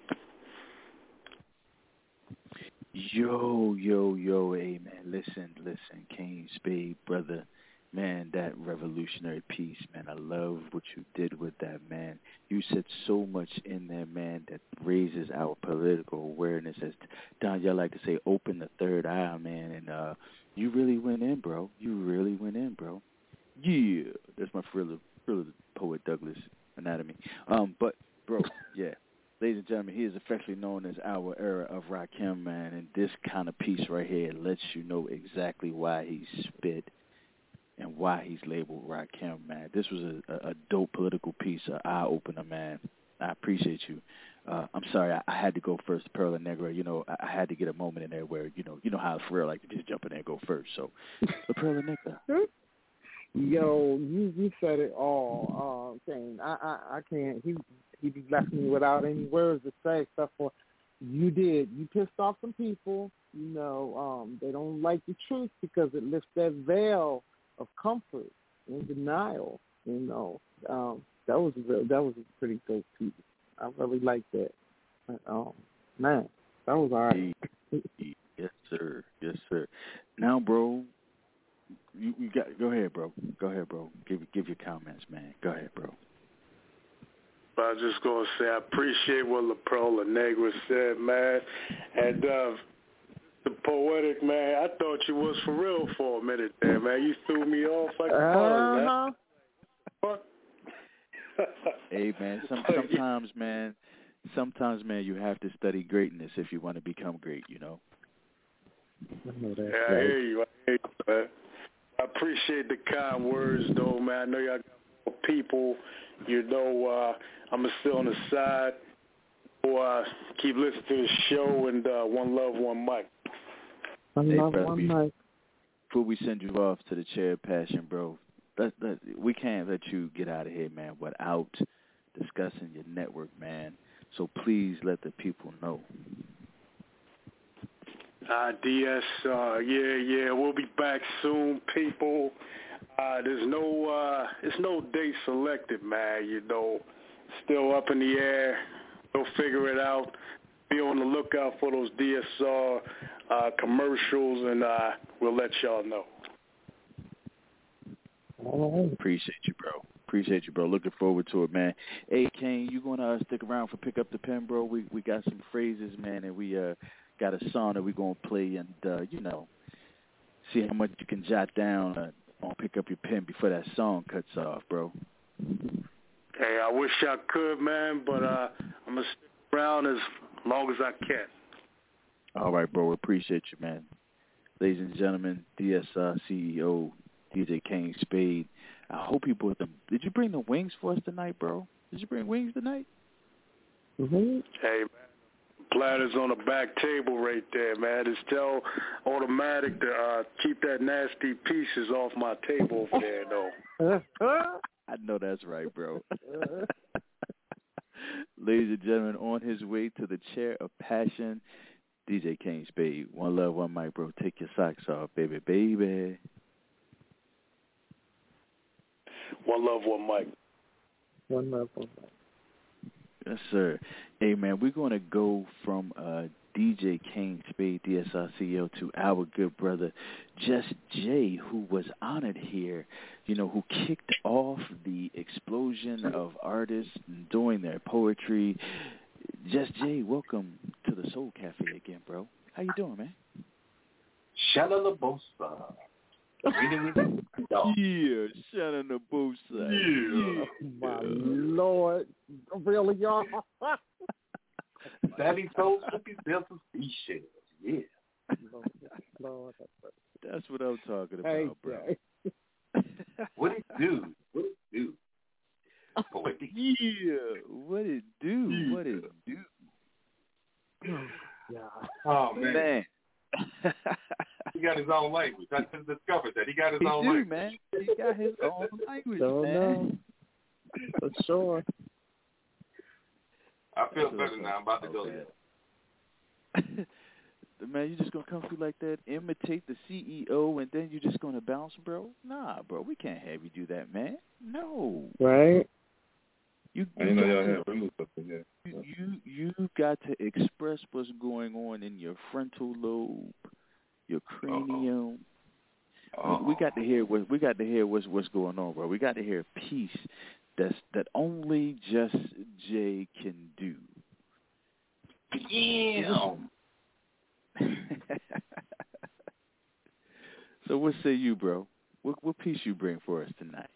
Yo, yo, yo, hey, man, listen, listen, Kane Spade, brother. Man, that revolutionary piece, man, I love what you did with that, man. You said so much in there, man, that raises our political awareness. As Don, y'all like to say, open the third eye, man, and uh, you really went in, bro. You really went in, bro. Yeah, that's my thriller, thriller poet Douglas anatomy. Um, but, bro, yeah. Ladies and gentlemen, he is affectionately known as our era of Rakim, man, and this kind of piece right here lets you know exactly why he spit and why he's labeled Rakim, man. This was a, a dope political piece, an eye-opener, man. I appreciate you. Uh, I'm sorry, I, I had to go first, Perla Negra. You know, I, I had to get a moment in there where, you know, you know how for real, like to just jump in there and go first. So, the Perla Negra. Yo, you you said it all, uh, Kane. I, I I can't. He he left me without any words to say except for you did. You pissed off some people. You know, um, they don't like the truth because it lifts that veil of comfort and denial. You know, um, that was a real, that was a pretty dope piece. I really liked that. Um, man, that was all right. Yes, sir. Yes, sir. Now, bro, you, you got. Go ahead, bro. Go ahead, bro. Give give your comments, man. Go ahead, bro. I was just gonna say I appreciate what La Perla Negra said, man, and uh, the poetic, man. I thought you was for real for a minute there, man. You threw me off like a bug, man. What? Hey, man. Some, sometimes, man. Sometimes, man, you have to study greatness if you want to become great. You know. I know that, yeah, I hear you. I hear you, man. I appreciate the kind words, though, man. I know y'all got more people. You know, uh, I'm going to sit on the side. So, uh, keep listening to the show, and uh, one love, one mic. One love, one mic. before we send you off to the chair of passion, bro, that, that, we can't let you get out of here, man, without discussing your network, man. So please let the people know. Uh, D S, uh, yeah, yeah, we'll be back soon, people. Uh, there's no, uh, it's no date selected, man. You know, still up in the air. We'll figure it out. Be on the lookout for those D S R uh, commercials, and uh, we'll let y'all know. Appreciate you, bro. Appreciate you, bro. Looking forward to it, man. Hey, Kane, you gonna uh, stick around for Pick Up the Pen, bro? We we got some phrases, man, and we uh got a song that we gonna play, and uh, you know, see how much you can jot down uh, on Pick Up Your Pen before that song cuts off, bro. Hey, I wish I could, man, but uh, I'm gonna stick around as long as I can. All right, bro. Appreciate you, man. Ladies and gentlemen, D S R C E O D J Kane Spade. I hope you brought them. Did you bring the wings for us tonight, bro? Did you bring wings tonight? Mm-hmm. Hey, man, platters on the back table right there, man. Just tell Automatic to uh, keep that nasty pieces off my table over there, though. I know that's right, bro. Ladies and gentlemen, on his way to the chair of passion, D J Kane Spade. One love, one mic, bro. Take your socks off, baby, baby. One love, one mic. One love, one mic. Yes, sir. Hey, man, we're going to go from uh, D J Kane Spade, D S R C E O, to our good brother, Just Jay, who was honored here, you know, who kicked off the explosion of artists doing their poetry. Just Jay, welcome to the Soul Cafe again, bro. How you doing, man? Shalalabosa. Yeah, Shannon the Bosa. Yeah. Oh, my Lord. Really, y'all? Daddy told Slippy built some seashells. Yeah. Lord, Lord, that's what I'm talking about, hey, bro. What it do? What it do? Poetic. Yeah, what it do? Yeah. What it do? Yeah. Oh, man. Man. He got his own language. I just discovered that. He got his he own do, language. man. He got his own language, Don't man. know. For sure. I feel That's better now. I'm about to go there. Man, you just going to come through like that, imitate the C E O, and then you just going to bounce, bro? Nah, bro. We can't have you do that, man. No. Right? You, I didn't know y'all had removed something here. You, you, you got to express what's going on in your frontal lobe, your cranium. Uh-oh. We, we got to hear what we got to hear what's what's going on, bro. We got to hear a piece that's that only Just Jay can do. Yeah. So what say you, bro? What what piece you bring for us tonight?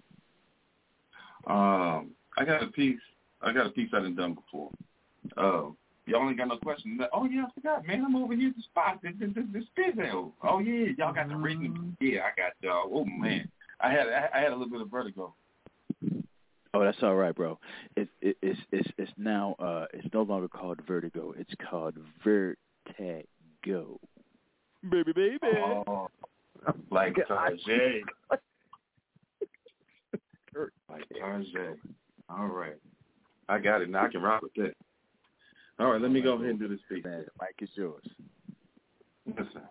Um, I got a piece. I got a piece I done done before. Uh, y'all ain't got no question. Oh yeah, I forgot, man. I'm over here to spot this this this spizzo. Oh yeah, y'all got the written. Yeah, I got y'all. Oh man, I had I had a little bit of vertigo. Oh, that's all right, bro. It, it it's it's it's now uh it's no longer called vertigo. It's called vertigo. Baby, baby. Oh, like Tarjay. Like Tarjay. All right. I got it. Now I can rock with that. All right, let me go ahead and do this piece. Man, the mic is yours. Listen.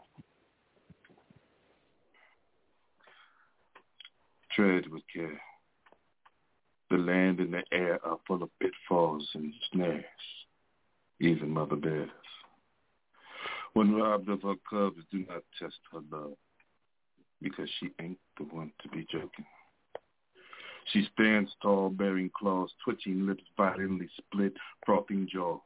Tread with care. The land and the air are full of pitfalls and snares, even mother bears. When robbed of her cubs, do not test her love, because she ain't the one to be joking. She stands tall, bearing claws, twitching lips, violently split, frothing jaws.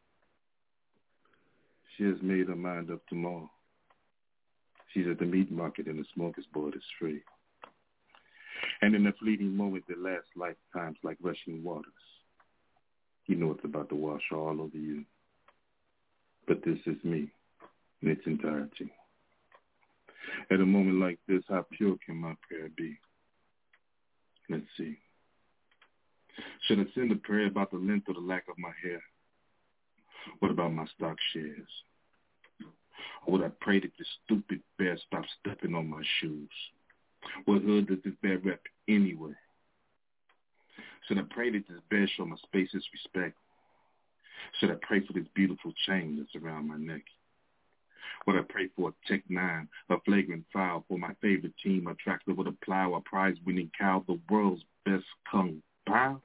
She has made her mind up tomorrow. She's at the meat market and the smorgasbord is free. And in a fleeting moment that lasts lifetimes like rushing waters, you know it's about to wash all over you. But this is me in its entirety. At a moment like this, how pure can my prayer be? Let's see. Should I send a prayer about the length or the lack of my hair? What about my stock shares? Or would I pray that this stupid bear stop stepping on my shoes? What hood does this bear rep anyway? Should I pray that this bear show my spaces respect? Should I pray for this beautiful chain that's around my neck? Would I pray for a Tech Nine, a flagrant foul for my favorite team, a tractor with a plow, a prize-winning cow, the world's best kung pao?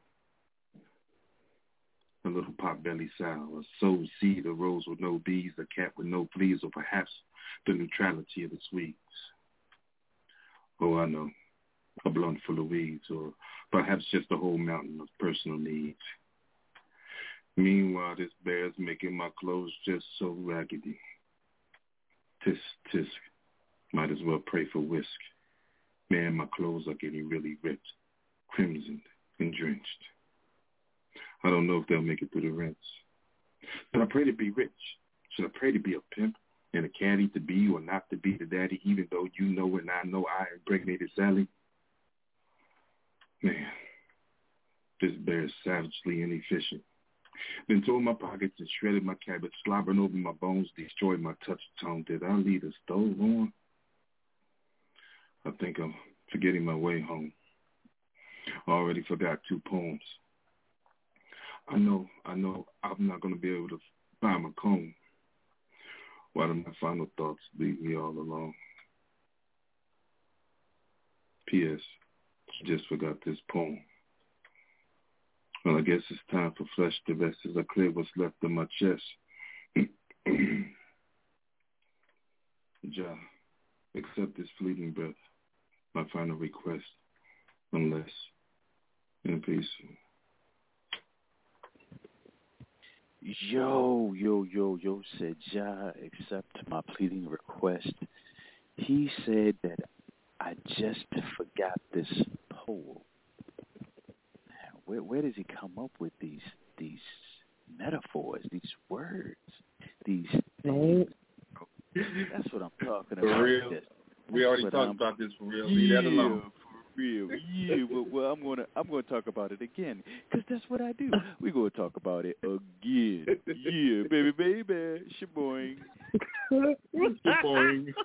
A little pot-belly sow, a soul seed, a rose with no bees, a cat with no fleas, or perhaps the neutrality of the sweets. Oh, I know, a blunt full of weeds, or perhaps just a whole mountain of personal needs. Meanwhile, this bear's making my clothes just so raggedy. Tisk, tisk, might as well pray for whisk. Man, my clothes are getting really ripped, crimsoned, and drenched. I don't know if they'll make it through the rinse. Should I pray to be rich? Should I pray to be a pimp and a caddy, to be or not to be the daddy, even though you know and I know I impregnated Sally? Man, this bear is savagely inefficient. Then tore my pockets and shredded my cabbage, slobbering over my bones, destroyed my touch tone. Did I leave the stove on? I think I'm forgetting my way home. I already forgot two poems. I know, I know I'm not going to be able to find my comb. Why do my final thoughts leave me all alone? P S. Just forgot this poem. Well, I guess it's time for flesh to rest as I clear what's left of my chest. Jah, accept this fleeting breath, my final request, unless in peace. Yo, yo, yo, yo, said Jah, accept my pleading request. He said that I just forgot this poem. Where, where does he come up with these these metaphors, these words, these things? That's what I'm talking for about. Real. That's we already talked I'm, about this for real. Yeah, Leave that alone. For real. Yeah. well, well, I'm gonna I'm gonna talk about it again because that's what I do. We gonna talk about it again. Yeah, baby, baby, shaboing. Shaboing.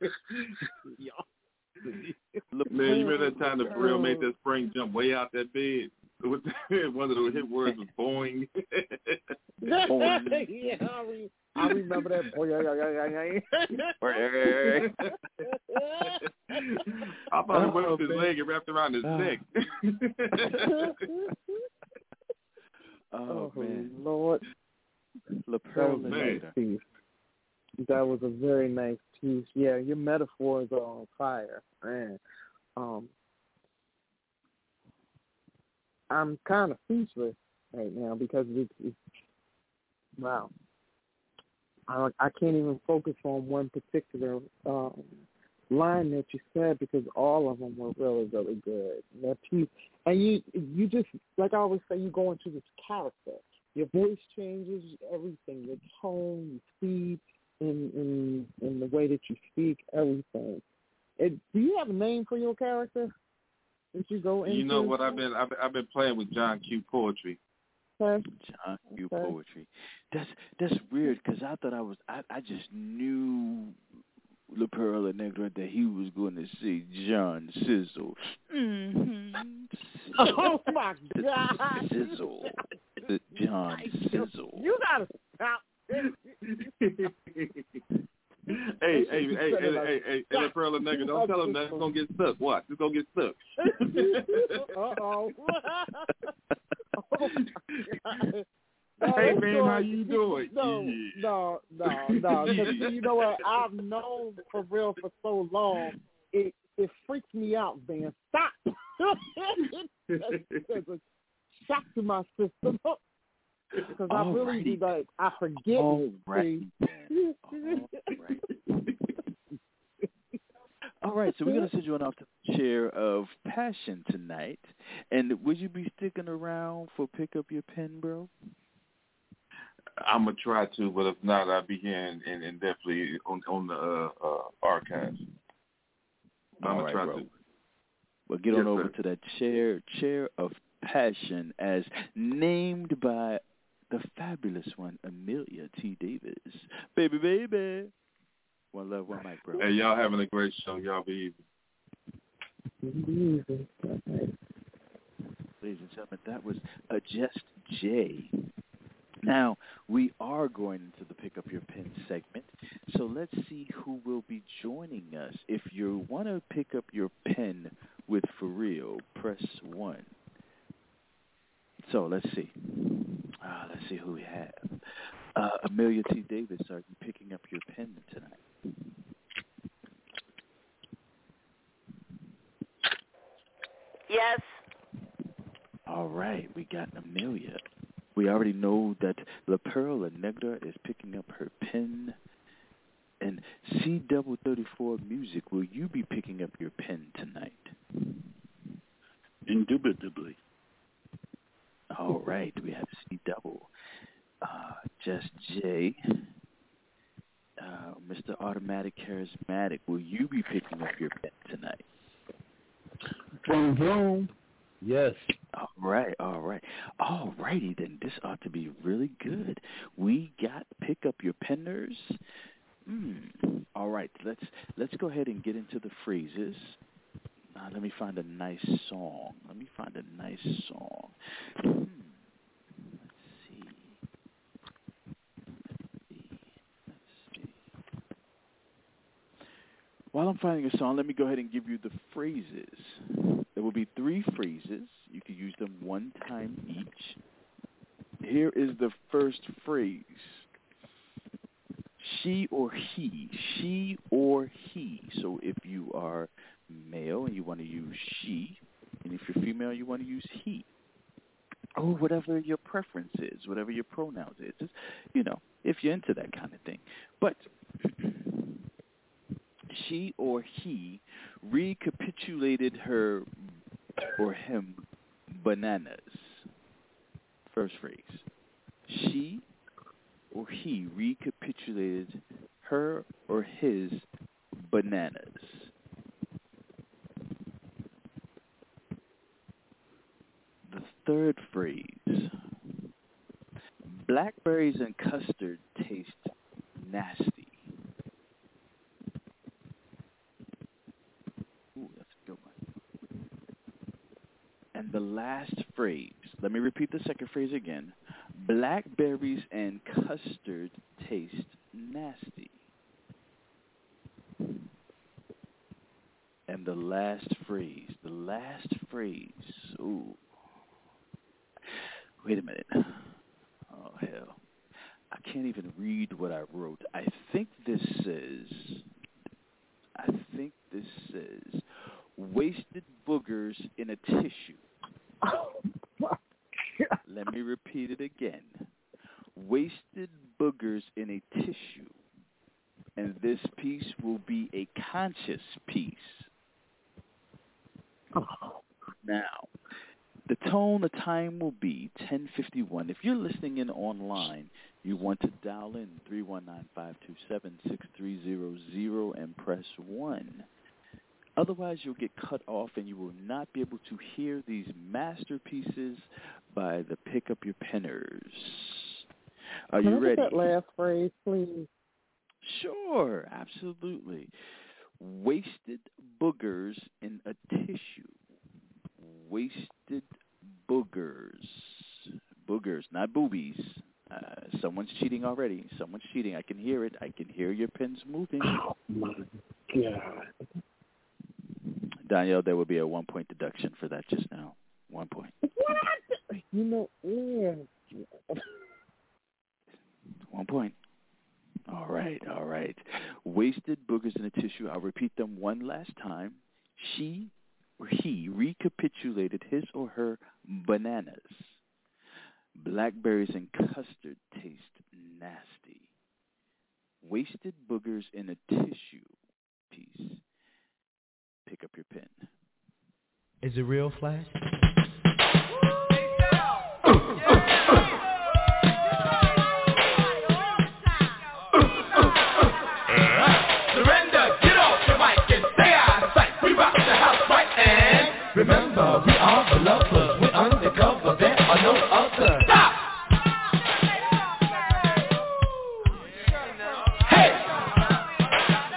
Man, you remember that time the Pharrell made that spring jump way out that bed? One of the hit words was boing. Boing. Yeah, I, re- I remember that. Boing. I thought he went up his leg and wrapped around his neck. oh, oh man. Lord. La That was a nice piece. That was a very nice piece. Yeah, your metaphors are on fire, man. Um, I'm kind of speechless right now because it's, it's wow. I, I can't even focus on one particular um, line that you said because all of them were really, really good. That piece, and you, you just like I always say, you go into this character. Your voice changes, everything. Your tone, your speed. In, in in the way that you speak, everything. It, do you have a name for your character that you go into? You know what? I've been I've, I've been playing with John Q poetry. Okay. John Q okay. poetry. That's that's weird because I thought I was I, I just knew La Perla Negra that he was going to say John Sizzle. Mm-hmm. Oh my God! Sizzle. The John Sizzle. You gotta stop. hey, hey, hey, hey, hey, hey, hey, Pearl and Nigga, don't tell him that it's gonna get stuck. Watch, it's gonna get stuck. Uh-oh. Oh, no, hey, man, how you doing? No, yeah. no, no, no. Because you know what? I've known for real for so long. It it freaks me out, man. Stop. There's a shock to my system. Because I really do, like, I forget. All right. All right. All right, so we're going to send you on off to the chair of passion tonight. And would you be sticking around for pick up your pen, bro? I'm going to try to, but if not, I'll be here and, and, and definitely on, on the uh, uh, archives. I'm going right, to try bro. to. Well, get yes, on over sir. to that chair, chair of passion as named by the fabulous one, Amelia T. Davis. Baby, baby. One love, one mic, bro. Hey, y'all having a great show. Y'all be easy. Ladies and gentlemen, that was a Just Jay. Now, we are going into the Pick Up Your Pen segment, so let's see who will be joining us. If you want to pick up your pen with For Real, press one. So let's see. Uh, let's see who we have. Uh, Amelia T. Davis, are you picking up your pen tonight? Yes. All right, we got Amelia. We already know that La Pearl Negra is picking up her pen. And C Double thirty-four Music, will you be picking up your pen tonight? Indubitably. All right, we have C Double. Uh, Just Jay. Uh, Mister Automatic Charismatic, will you be picking up your pen tonight? Boom, boom. Yes. All right, all right. All righty then. This ought to be really good. We got Pick Up Your Penners. Hmm. All right, let's let's go ahead and get into the phrases. Uh, let me find a nice song. Let me find a nice song. Hmm. Let's see. Let's see. Let's see. While I'm finding a song, let me go ahead and give you the phrases. There will be three phrases. You can use them one time each. Here is the first phrase. She or he. She or he. So if you are male and you want to use she, and if you're female, you want to use he. Or whatever your preference is, whatever your pronouns is. Just, you know, if you're into that kind of thing. But she or he recapitulated her or him bananas. First phrase. She or he recapitulated her or his bananas. The third phrase. Blackberries and custard taste nasty. Ooh, that's a good one. And the last phrase. Let me repeat the second phrase again. Blackberries and custard taste nasty. And the last phrase. The last phrase. Ooh. Wait a minute. Oh, hell. I can't even read what I wrote. I think this says, I think this says, wasted boogers in a tissue. Oh, my God. Let me repeat it again. Wasted boogers in a tissue. And this piece will be a conscious piece. Oh. Now, the tone, the time will be ten fifty-one. If you're listening in online, you want to dial in three one nine, five two seven, six three zero zero and press one. Otherwise, you'll get cut off and you will not be able to hear these masterpieces by the Pick Up Your Penners. Are Can you I ready? get that last phrase, please? Sure, absolutely. Wasted boogers in a tissue. Wasted boogers. Boogers, not boobies. Uh, someone's cheating already. Someone's cheating. I can hear it. I can hear your pens moving. Oh, my God. Danielle, there will be a one-point deduction for that just now. One point. What? You know, yeah. One point. All right, all right. Wasted boogers in a tissue. I'll repeat them one last time. She or he recapitulated his or her bananas. Blackberries and custard taste nasty. Wasted boogers in a tissue piece. Pick up your pen. Is it real, Flash? Surrender, get off the mic and stay out of sight. We rock the house right and remember, we are the lovers. We're undercover, there are no others. Stop! Hey!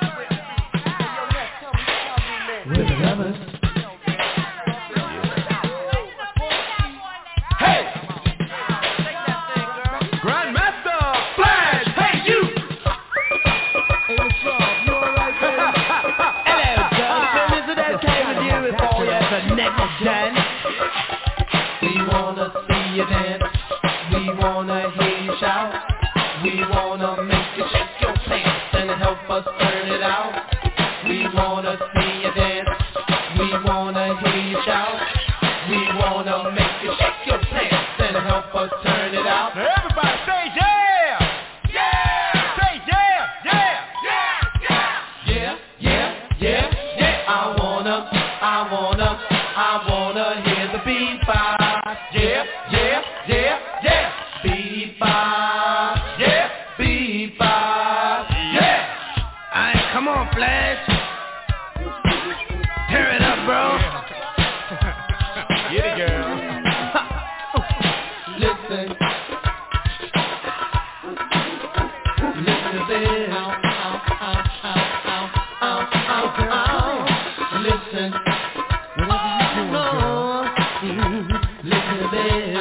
make you shake your pants and help us turn it out. We wanna see you dance, we wanna hear you shout. We wanna make you shake your pants and help us turn it out. Now everybody say yeah! Yeah! Say yeah! Yeah! Yeah! Yeah, yeah, yeah, yeah. I wanna, I wanna, I wanna hear the beatbox. Yeah, yeah, yeah, yeah. Beatbox. Yeah, beatbox. Yeah. Alright, come on, Flash. Tear it up, bro. Get it, girl. Listen. Listen to this. Listen. Listen to this.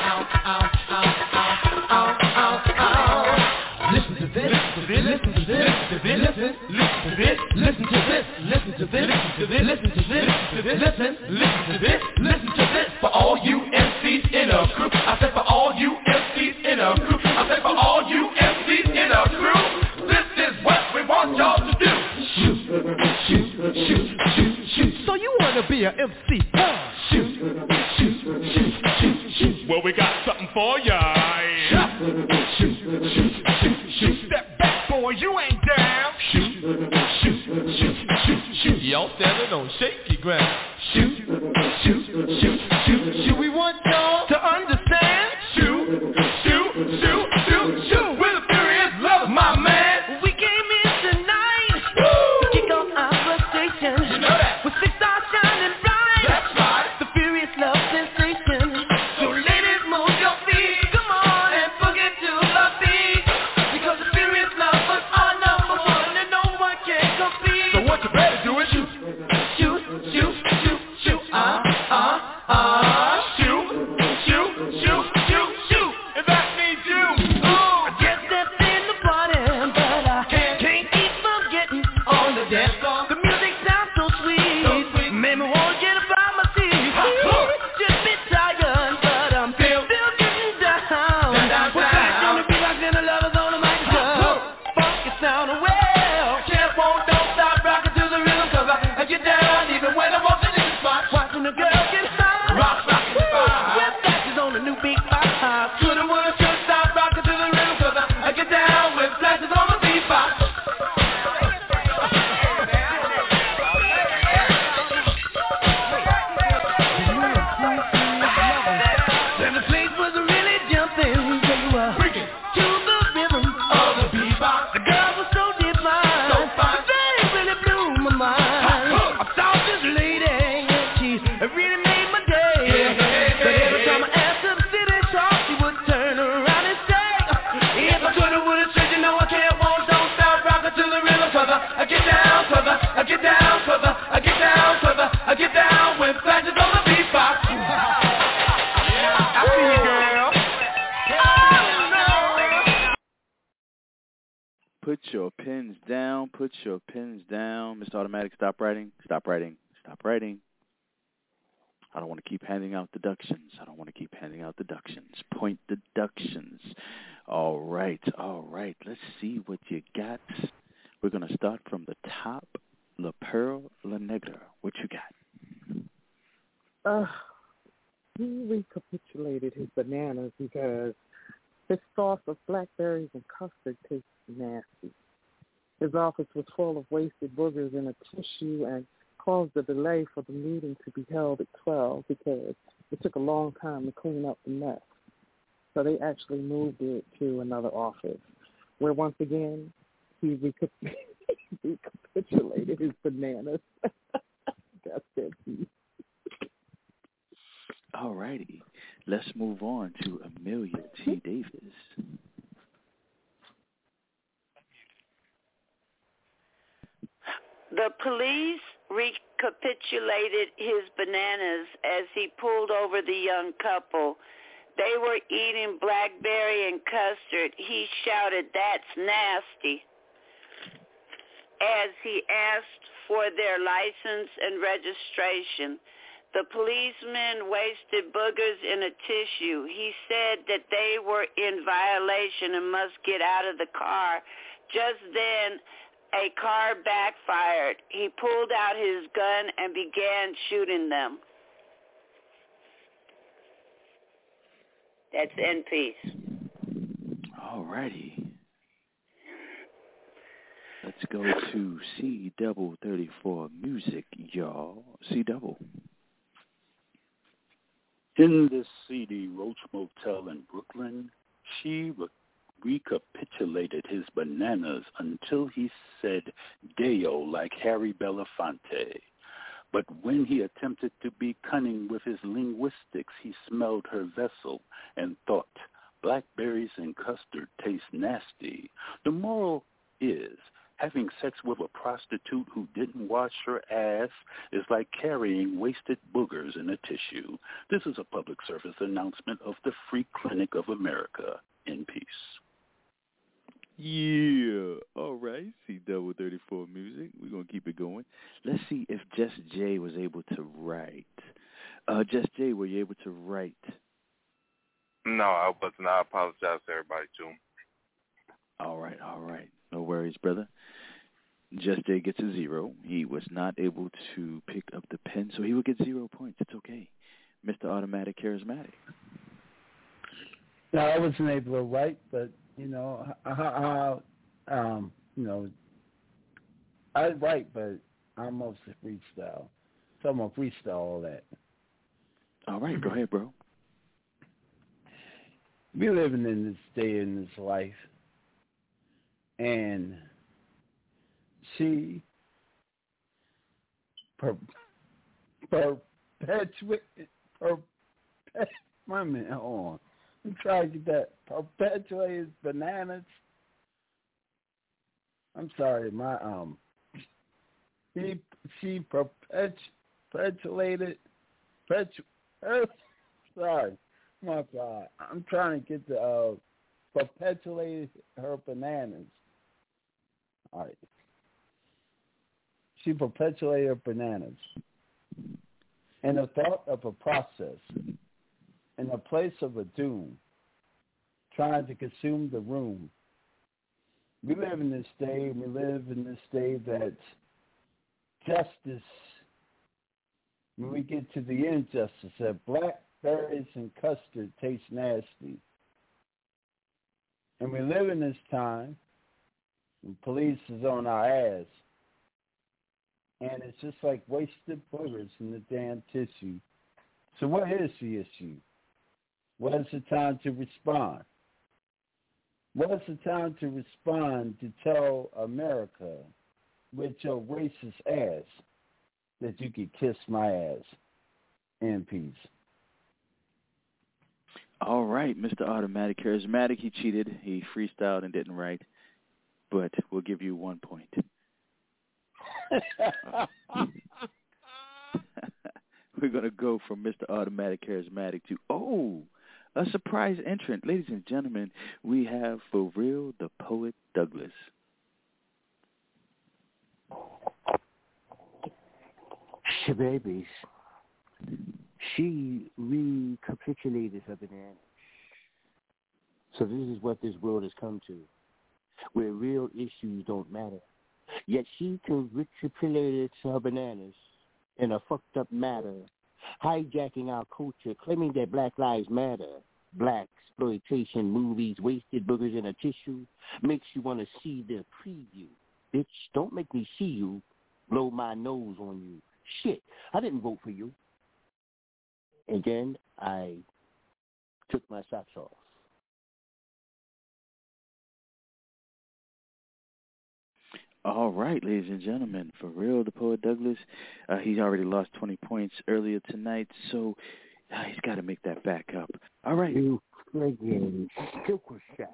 Listen to this. Listen to this. Listen. Listen to this. Listen to this. Listen to this. Listen to this. Listen. Listen to this. Listen to this. For all you M Cs in a crew. I said for all you M Cs in a crew. I said for all you M Cs in a crew. This is what we want y'all to do. Shoot, shoot, shoot, shoot, shoot. So you wanna be a M C? Huh? Shoot, shoot, shoot, shoot, shoot. Well, we got something for ya. Shoot, shoot, shoot, shoot, shoot. Step back, boy, you ain't down. Shoot, shoot, shoot, shoot, shoot. Y'all standing on shaky ground. Shoot, shoot, shoot, shoot, shoot. We want y'all to understand. Shoot, shoot, shoot, shoot, shoot. We're the furious lovers, my man. We came in tonight to kick off our frustration. You know that. With six stars shining bright. That's right. The furious love sensation. So ladies, move your feet. Come on and boogie to the beat. Because the furious lovers are number one and no one can compete. So what you better do is shoot. Shoot, shoot, shoot, shoot. Uh, uh, uh. Shoot, shoot, shoot, shoot, shoot. And that means you. I just stepped in the party, but I can't, can't keep forgetting On the dance floor. the music sounds so sweet. So sweet. Made me wanna get up out my seat. Just bit tired, but I'm Feel- still getting down. Down, down, We're back down. on the beat like the lovers on the microphone. Funky sound well. Can't, won't, don't stop rocking to the rhythm. Cause I, I get down even when I'm walking in the spot. Watching the girl get high. Rock, rock, and spot. With flashes on the new beat box. Coulda, woulda, shoulda, stop rocking to the rhythm. Cause I, I get down with flashes on the beatbox. And the place was really jumping. They were Freaking to the rhythm. of the beatbox. The girl was so divine. So fine. They really blew my mind. Huh. I saw this lady. She really made my day. Yeah. But every time I asked her to sit and talk, she would turn around and say, If I coulda, woulda, shoulda, you know I can't, won't, don't stop rocking to the rhythm. Cause I, I get down, cause I, I get down, cause I, I get down, cause I, I get down with flashes on the beatbox. I see you, girl. Put your pens down. Put your pens down. Mister Automatic, stop writing. Stop writing. Stop writing. I don't want to keep handing out deductions. I don't want to keep handing out deductions. Point deductions. All right. All right. Let's see what you got. We're going to start from the top. La Pearl La Negra. What you got? Uh, he recapitulated his bananas because his sauce of blackberries and custard tasted nasty. His office was full of wasted boogers in a tissue and caused a delay for the meeting to be held at twelve because it took a long time to clean up the mess. So they actually moved it to another office where once again he recap- recapitulated his bananas. That's it. All righty. Let's move on to Amelia T. Davis. The police recapitulated his bananas as he pulled over the young couple. They were eating blackberry and custard. He shouted, "That's nasty," as he asked for their license and registration. The policeman wasted boogers in a tissue. He said that they were in violation and must get out of the car. Just then, a car backfired. He pulled out his gun and began shooting them. That's N Peace. All righty. Let's go to C double thirty-four music, y'all. C double. In this seedy Roach Motel in Brooklyn, she re- recapitulated his bananas until he said Deo like Harry Belafonte. But when he attempted to be cunning with his linguistics, he smelled her vessel and thought, blackberries and custard taste nasty. The moral is, having sex with a prostitute who didn't wash her ass is like carrying wasted boogers in a tissue. This is a public service announcement of the Free Clinic of America. In peace. Yeah. All right. C double thirty-four music. We're going to keep it going. Let's see if Just Jay was able to write. Uh, Just Jay, were you able to write? No, I wasn't. I apologize to everybody, too. All right. All right. No worries, brother. Just Jay gets a zero. He was not able to pick up the pen, so he will get zero points. It's okay. Mister Automatic Charismatic. No, I wasn't able to write, but, you know, I, I, um, you know, I write, but I'm mostly freestyle. So I'm going to freestyle all that. All right, go ahead, bro. We're living in this day in this life, and she per, perpetuate, per, wait a minute, hold on. I'm trying to get that perpetuated bananas. I'm sorry, my um, she she perpetu, perpetuated, perpetu, uh, sorry, my God, I'm trying to get the uh, perpetuated her bananas. All right, she perpetuated her bananas, and the thought of a process. In the place of a doom, trying to consume the room. We live in this day, we live in this day that justice, when we get to the injustice, that blackberries and custard taste nasty. And we live in this time when police is on our ass. And it's just like wasted boogers in the damn tissue. So what is the issue? What is the time to respond? What is the time to respond to tell America with your racist ass that you could kiss my ass in peace? All right, Mister Automatic Charismatic, he cheated. He freestyled and didn't write, but we'll give you one point. We're going to go from Mister Automatic Charismatic to, oh, a surprise entrant. Ladies and gentlemen, we have For Real the Poet Douglas. She babies. She recapitulated her banana. So this is what this world has come to, where real issues don't matter. Yet she can recapitulate her bananas in a fucked up matter, hijacking our culture, claiming that Black Lives Matter, black exploitation movies, wasted boogers in a tissue, makes you want to see the preview. Bitch, don't make me see you, blow my nose on you. Shit, I didn't vote for you. And then I took my socks off. All right, ladies and gentlemen, For Real the Poet Douglas, uh, he's already lost twenty points earlier tonight, so uh, he's got to make that back up. All right. You friggin' silver sack.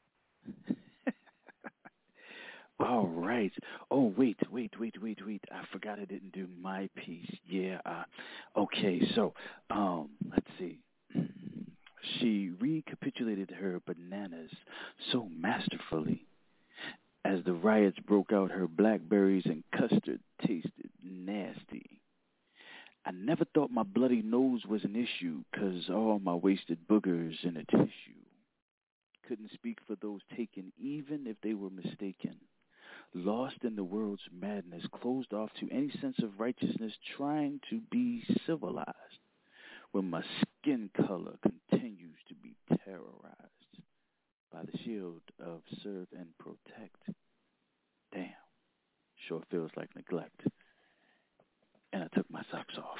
All right. Oh, wait, wait, wait, wait, wait. I forgot I didn't do my piece. Yeah. Uh, okay, so um, let's see. She recapitulated her bananas so masterfully. As the riots broke out, her blackberries and custard tasted nasty. I never thought my bloody nose was an issue, 'cause all my wasted boogers in a tissue. Couldn't speak for those taken, even if they were mistaken. Lost in the world's madness, closed off to any sense of righteousness, trying to be civilized, when my skin color continues to be terrorized by the shield of serve and protect. Damn, sure feels like neglect. And I took my socks off.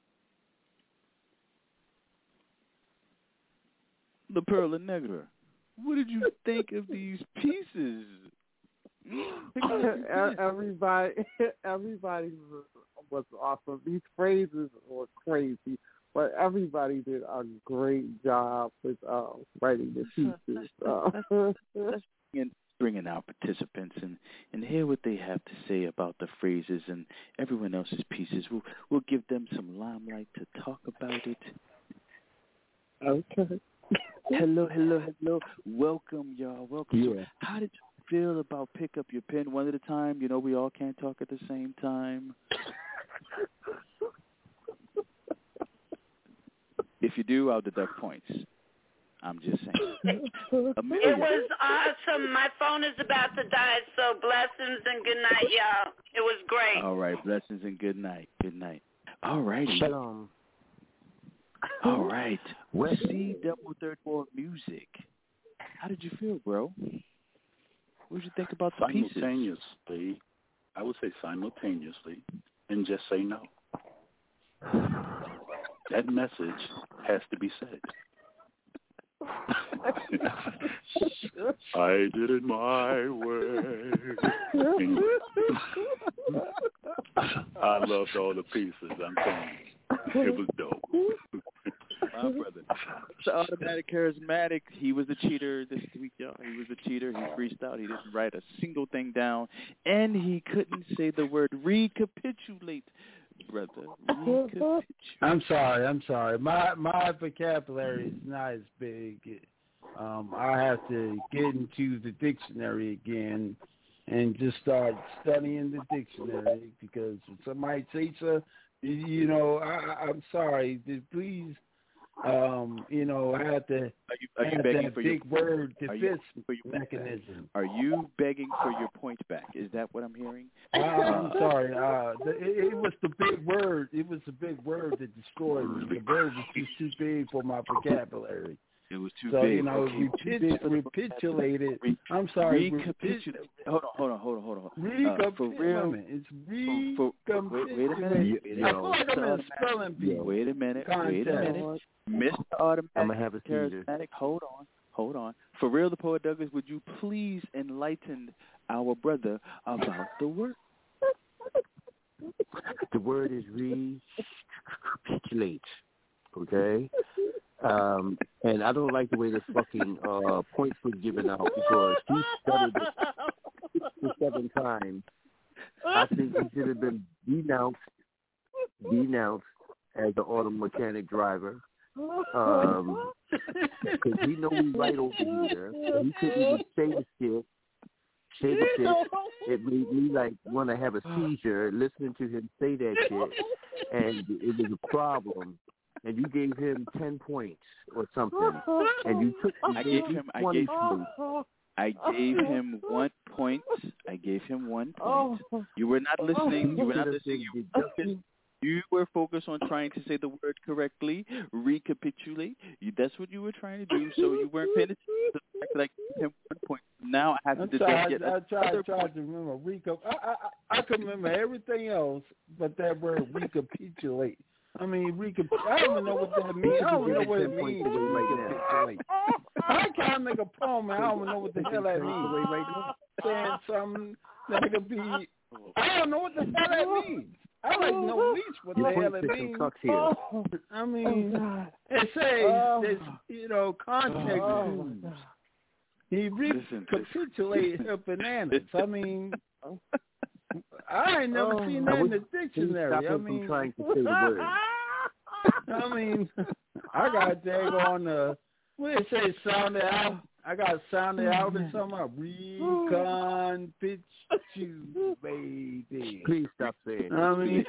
The Perla Negra, what did you think of these pieces? everybody, everybody was awesome. These phrases were crazy, but everybody did a great job with uh, writing the pieces. Uh, Let's bring in our participants and, and hear what they have to say about the phrases and everyone else's pieces. We'll, we'll give them some limelight to talk about it. Okay. Hello, hello, hello. Welcome, y'all. Welcome. Yeah. How did you feel about pick up your pen one at a time? You know, we all can't talk at the same time. If you do, I'll deduct points. I'm just saying. It was awesome. My phone is about to die, so blessings and good night, y'all. It was great. All right, blessings and good night. Good night. All righty. Shalom. All right. C double thirty-four music. How did you feel, bro? What did you think about the pieces? Simultaneously, I would say simultaneously, and just say no. That message has to be said. I did it my way. I loved all the pieces. I'm telling you, it was dope. My brother, the automatic charismatic. He was a cheater this week, y'all. He was a cheater. He freestyled. He didn't write a single thing down, and he couldn't say the word recapitulate. Brother, recapitulate. I'm sorry. I'm sorry. My my vocabulary is not as big. Um, I have to get into the dictionary again and just start studying the dictionary because when somebody says so, you know, I, I'm sorry. Please, um, you know, I have to are you, are you have begging that for big your, word defense you, mechanism. Are you begging for your point back? Is that what I'm hearing? Uh, I'm sorry. Uh, the, it, it was the big word. It was the big word that destroyed me. The word was just too big for my vocabulary. It was too so, big. So, you know, okay, repit- recapitulated. I'm sorry. Recapitulate. Hold on, hold on, hold on, hold on. Recapitulate. Uh, for real. It's recapitulate. Wait, wait a minute. I feel like I'm in spelling bee. Wait a minute. Wait a minute. Mister Automatic, I'm gonna have a charismatic. Hold on, hold on. For real, the Poet Douglas, would you please enlighten our brother about the word? The word is recapitulate. Okay. Um, and I don't like the way the fucking uh, points were given out because he stuttered six to seven times. I think he should have been denounced, denounced as the auto mechanic driver. Um, because we know we right over here. He couldn't even say the shit. Say the shit. It made me like want to have a seizure listening to him say that shit, and it was a problem. And you gave him ten points or something, and you took. You I gave him. I gave him. I gave him one point. I gave him one point. You were not listening. You were not listening. You were focused, you were focused on trying to say the word correctly. Recapitulate. You, that's what you were trying to do. So you weren't paying attention to the fact that I gave him one point. Now I have to deduct yet I, I tried, another tried point. to remember. Recap. I, I I can remember everything else, but that word recapitulate. I mean, recap. I don't even know what that means. I don't know what it means. Recapitulate. I can't make a poem, and I don't know what the hell that means. Saying something that could be. I don't know what the hell that means. I don't know at least what the hell it means. I mean, it says this, you know, context clues. He recapitulated her bananas. I mean. I ain't never oh, seen that in the dictionary. I mean, trying to say the word. I mean, I got tag on the what did it say? Sound it out. I got sound it out or something. Recon pitch you, baby. Please stop saying I mean,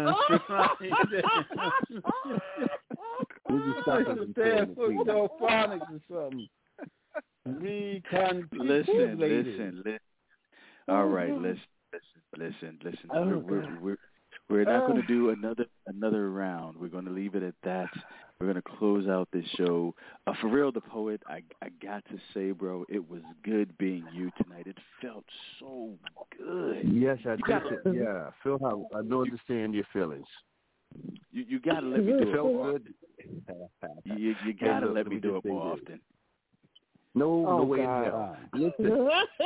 Would you stop like it the and damn saying it, please? phonics or something. Listen, listen, listen. All right, listen, listen, listen, listen. Oh, we're, we're, we're, we're not going to do another another round. We're going to leave it at that. We're going to close out this show. Uh, for real, the poet, I, I got to say, bro, it was good being you tonight. It felt so good. Yes, I You did. gotta- Yeah, I feel how I don't understand your feelings. You you got to let me do it felt more. good. You you, you got to look, let let me me do just it say more this. often. No, Oh, no way God. in hell. Listen,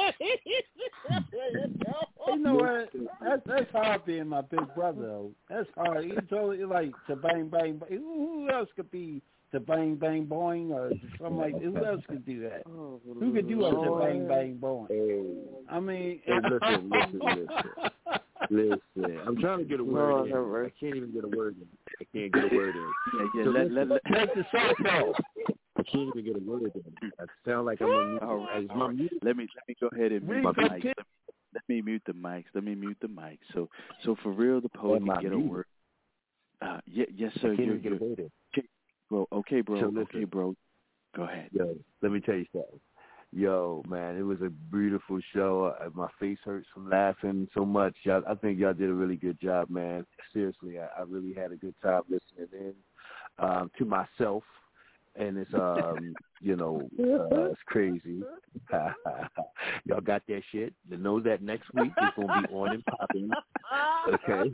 You know what? That's that's hard being my big brother. Though. That's hard. You told it like to bang bang. bang. Who else could be to bang bang boing or something like? Who else could do that? Oh, Who could do a to bang bang boing? Hey, I mean, hey, listen, listen, listen. Listen, I'm trying to get a word in. I can't even get a word in. I can't get a word in. Yeah, yeah. So Let, listen, let, let, make the salt go. I can't even get a word in. I sound like I'm on mute. All right, Is all my right. mute? Let me let me go ahead and mute My the mute. mics. Let me, let me mute the mics. Let me mute the mics. So so for real, the poet Am I can get a muted? word. Uh, yeah, yes, sir. I can't You're, even get a you're, word in. okay, bro. Okay, bro. So listen. okay, bro. Go ahead. Yo, let me tell you something. Yo, man, it was a beautiful show. Uh, My face hurts from laughing so much. Y'all, I think y'all did a really good job, man. Seriously, I, I really had a good time listening in um, to myself, and it's um, you know, uh, it's crazy. Y'all got that shit. To know that next week is gonna be on and popping. Okay.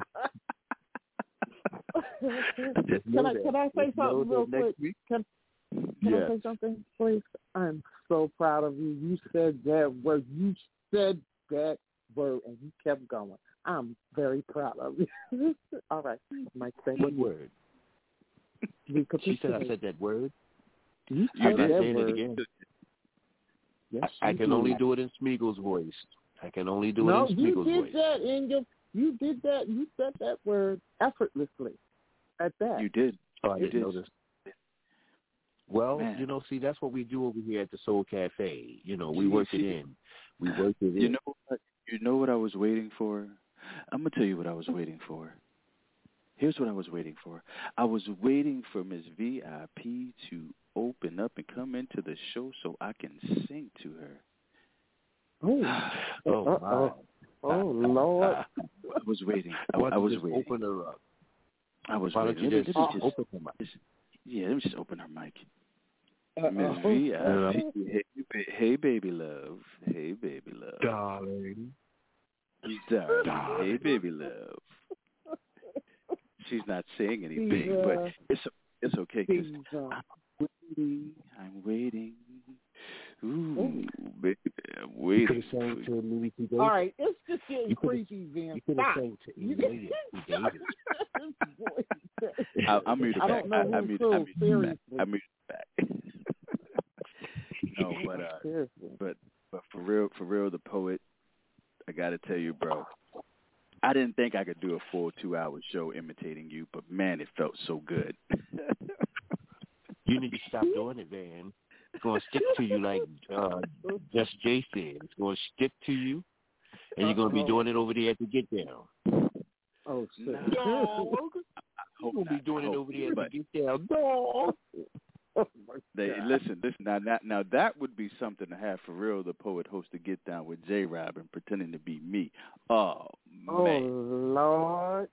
Just know Can I that. can I say Just know something real that next quick? week- Can Can Yes. I say something, please? I'm so proud of you. You said that word. You said that word, and you kept going. I'm very proud of you. All right, Mike. Thank What you. word? She said I said that word. You I'm said not that saying word. it again. Yes, I, I you can did. only do it in Smeagol's voice. I can only do no, it in you Smeagol's did voice. that in your. You did that. You said that word effortlessly. At that. You did. Oh, I You didn't did. notice. Well, Man. you know, see, that's what we do over here at the Soul Cafe. You know, we You work see- it in. We work it You in. know what? You know what I was waiting for? I'm gonna tell you what I was waiting for. Here's what I was waiting for. I was waiting for Miss V I P to open up and come into the show so I can sing to her. Oh, Oh, uh, my. uh, oh Lord. I was waiting. I, Why don't I was you just waiting. open her up? I was Why don't waiting. you Let me- just let me just- open her mic? just- Yeah, let me just open her mic. Uh, Miss uh, V uh, I P. Hey, ba- hey, baby love. Hey, baby love. Darling. Darling. Darling. Hey, baby love. She's not saying anything, Jesus. but it's it's okay because Jesus. I'm waiting. I'm waiting. Ooh, Ooh. baby, I'm You waiting. could have sang for to Louis T. Davis. All right, it's just getting You could've- creepy, Vin. You could have Stop. sang to You- Louis T. Davis. I, I muted I back. don't know I, I who muted, so I muted seriously. back. I muted back. No, but uh, Seriously. but but for real, for real, the poet. I gotta tell you, bro. I didn't think I could do a full two-hour show imitating you, but man, it felt so good. You need to stop doing it, man. It's going to stick to you like uh, Just Jay said. It's going to stick to you, and you're going to be Uh-oh. doing it over there at the Get Down. Oh, shit. Dog. You're Hope going to be not. doing I it hope over there not, at but the Get Down. Dog. Oh, my They God. listen, listen now, now. Now that would be something to have for real. The poet host to Get Down with J. Rob and pretending to be me. Oh Oh, man, Lord.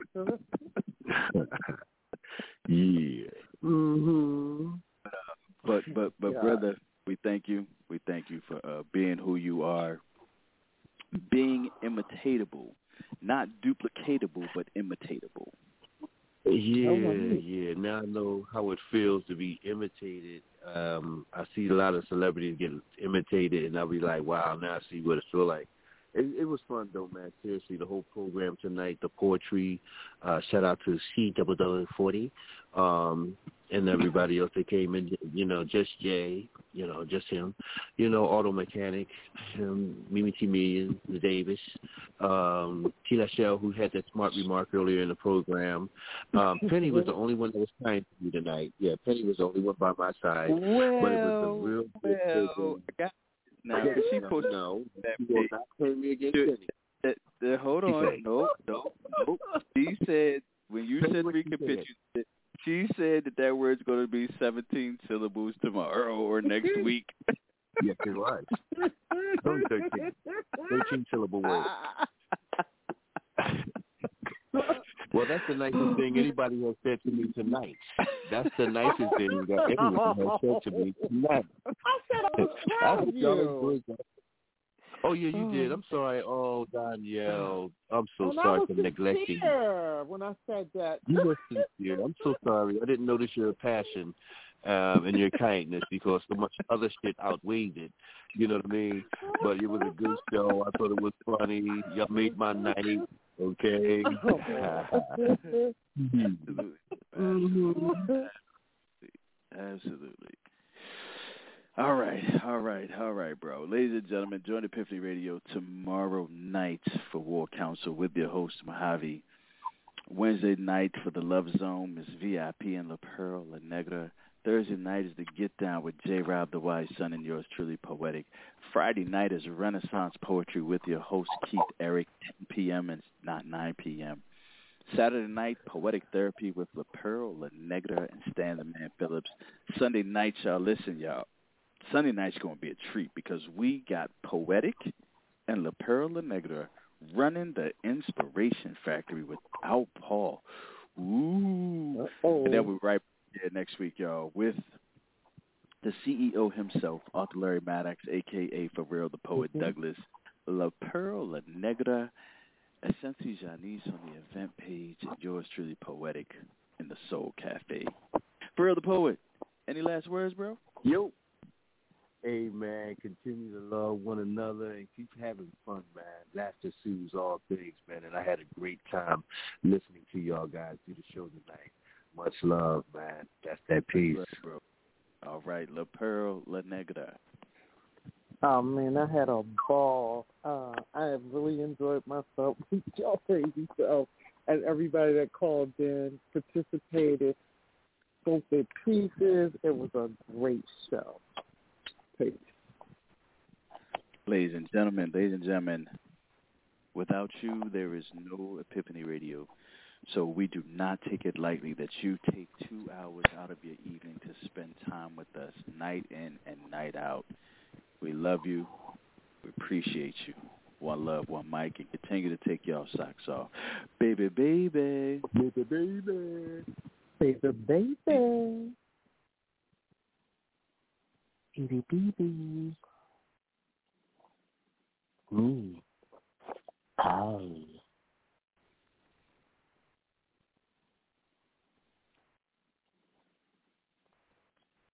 Yeah. Mm-hmm. but but but God. brother, we thank you. We thank you for uh, being who you are, being imitatable, not duplicatable, but imitatable. Yeah, Oh, my yeah. Now I know how it feels to be imitated. Um, I see a lot of celebrities get imitated, and I'll be like, wow, now I see what it feels like. It, it was fun, though, man. Seriously, the whole program tonight, the poetry, uh, shout out to C W forty, um, and everybody else that came in, you know, just Jay, you know, just him, you know, Auto Mechanic, him, Mimi T. Million, the Davis, um, T. Lachelle, who had that smart remark earlier in the program. Um, Penny was the only one that was kind to me tonight. Yeah, Penny was the only one by my side. Well, but it was a real good well, program. I got now. She no, posted no, that you will page. not play me against Dude, Penny. Uh, hold She on. said. Nope, nope, nope. She said, when you Say said what she recapitulate, she said that that word's going to be seventeen syllables tomorrow or next week. Yes, it was. Only thirteen. thirteen syllable word. Well, that's the nicest thing anybody has said to me tonight. That's the nicest thing that anyone has said to me tonight. I said I was proud of you. Oh, yeah, you did. I'm sorry. Oh, Danielle. I'm so and I sorry was for neglecting you. sincere when I said that. You were sincere. I'm so sorry. I didn't notice your passion um, and your kindness because so much other shit outweighed it. You know what I mean? But it was a good show. I thought it was funny. Y'all made my night. Okay. Absolutely. Mm-hmm. Absolutely. All right, all right, all right, bro. Ladies and gentlemen, join Epiphany Radio tomorrow night for War Council with your host, Mojave. Wednesday night for the Love Zone is V I P and La Pearl La Negra. Thursday night is the Get Down with J. Rob, the Wise Son, and yours truly, Poetic. Friday night is Renaissance Poetry with your host, Keith Eric, ten p.m. and not nine p.m. Saturday night, Poetic Therapy with La Pearl La Negra and Stan the Man Phillips. Sunday night, y'all, listen, y'all. Sunday night's going to be a treat because we got Poetic and La Pearl La Negra running the Inspiration Factory without Paul. Ooh. Uh-oh. And then we're right there next week, y'all, with the C E O himself, Arthur Larry Maddox, a k a. For Real the Poet mm-hmm. Douglas, La Pearl La Negra, Essentially Janice on the event page, and yours truly, Poetic, in the Soul Cafe. For Real the Poet, any last words, bro? Yo. Hey, man, continue to love one another and keep having fun, man. Laughter soothes all things, man, and I had a great time listening to y'all guys do the show tonight. Much love, man. That's that piece. Right, bro. All right, La Pearl La Negra. Oh, man, I had a ball. Uh, I have really enjoyed myself with y'all crazy self and everybody that called in, participated, spoke their pieces. It was a great show. Peace. Ladies and gentlemen, ladies and gentlemen, without you, there is no Epiphany Radio. So we do not take it lightly that you take two hours out of your evening to spend time with us night in and night out. We love you. We appreciate you. One love, one mic, and continue to take y'all socks off. Baby, baby. Baby, baby. Baby, baby. Baby, baby. Me. I.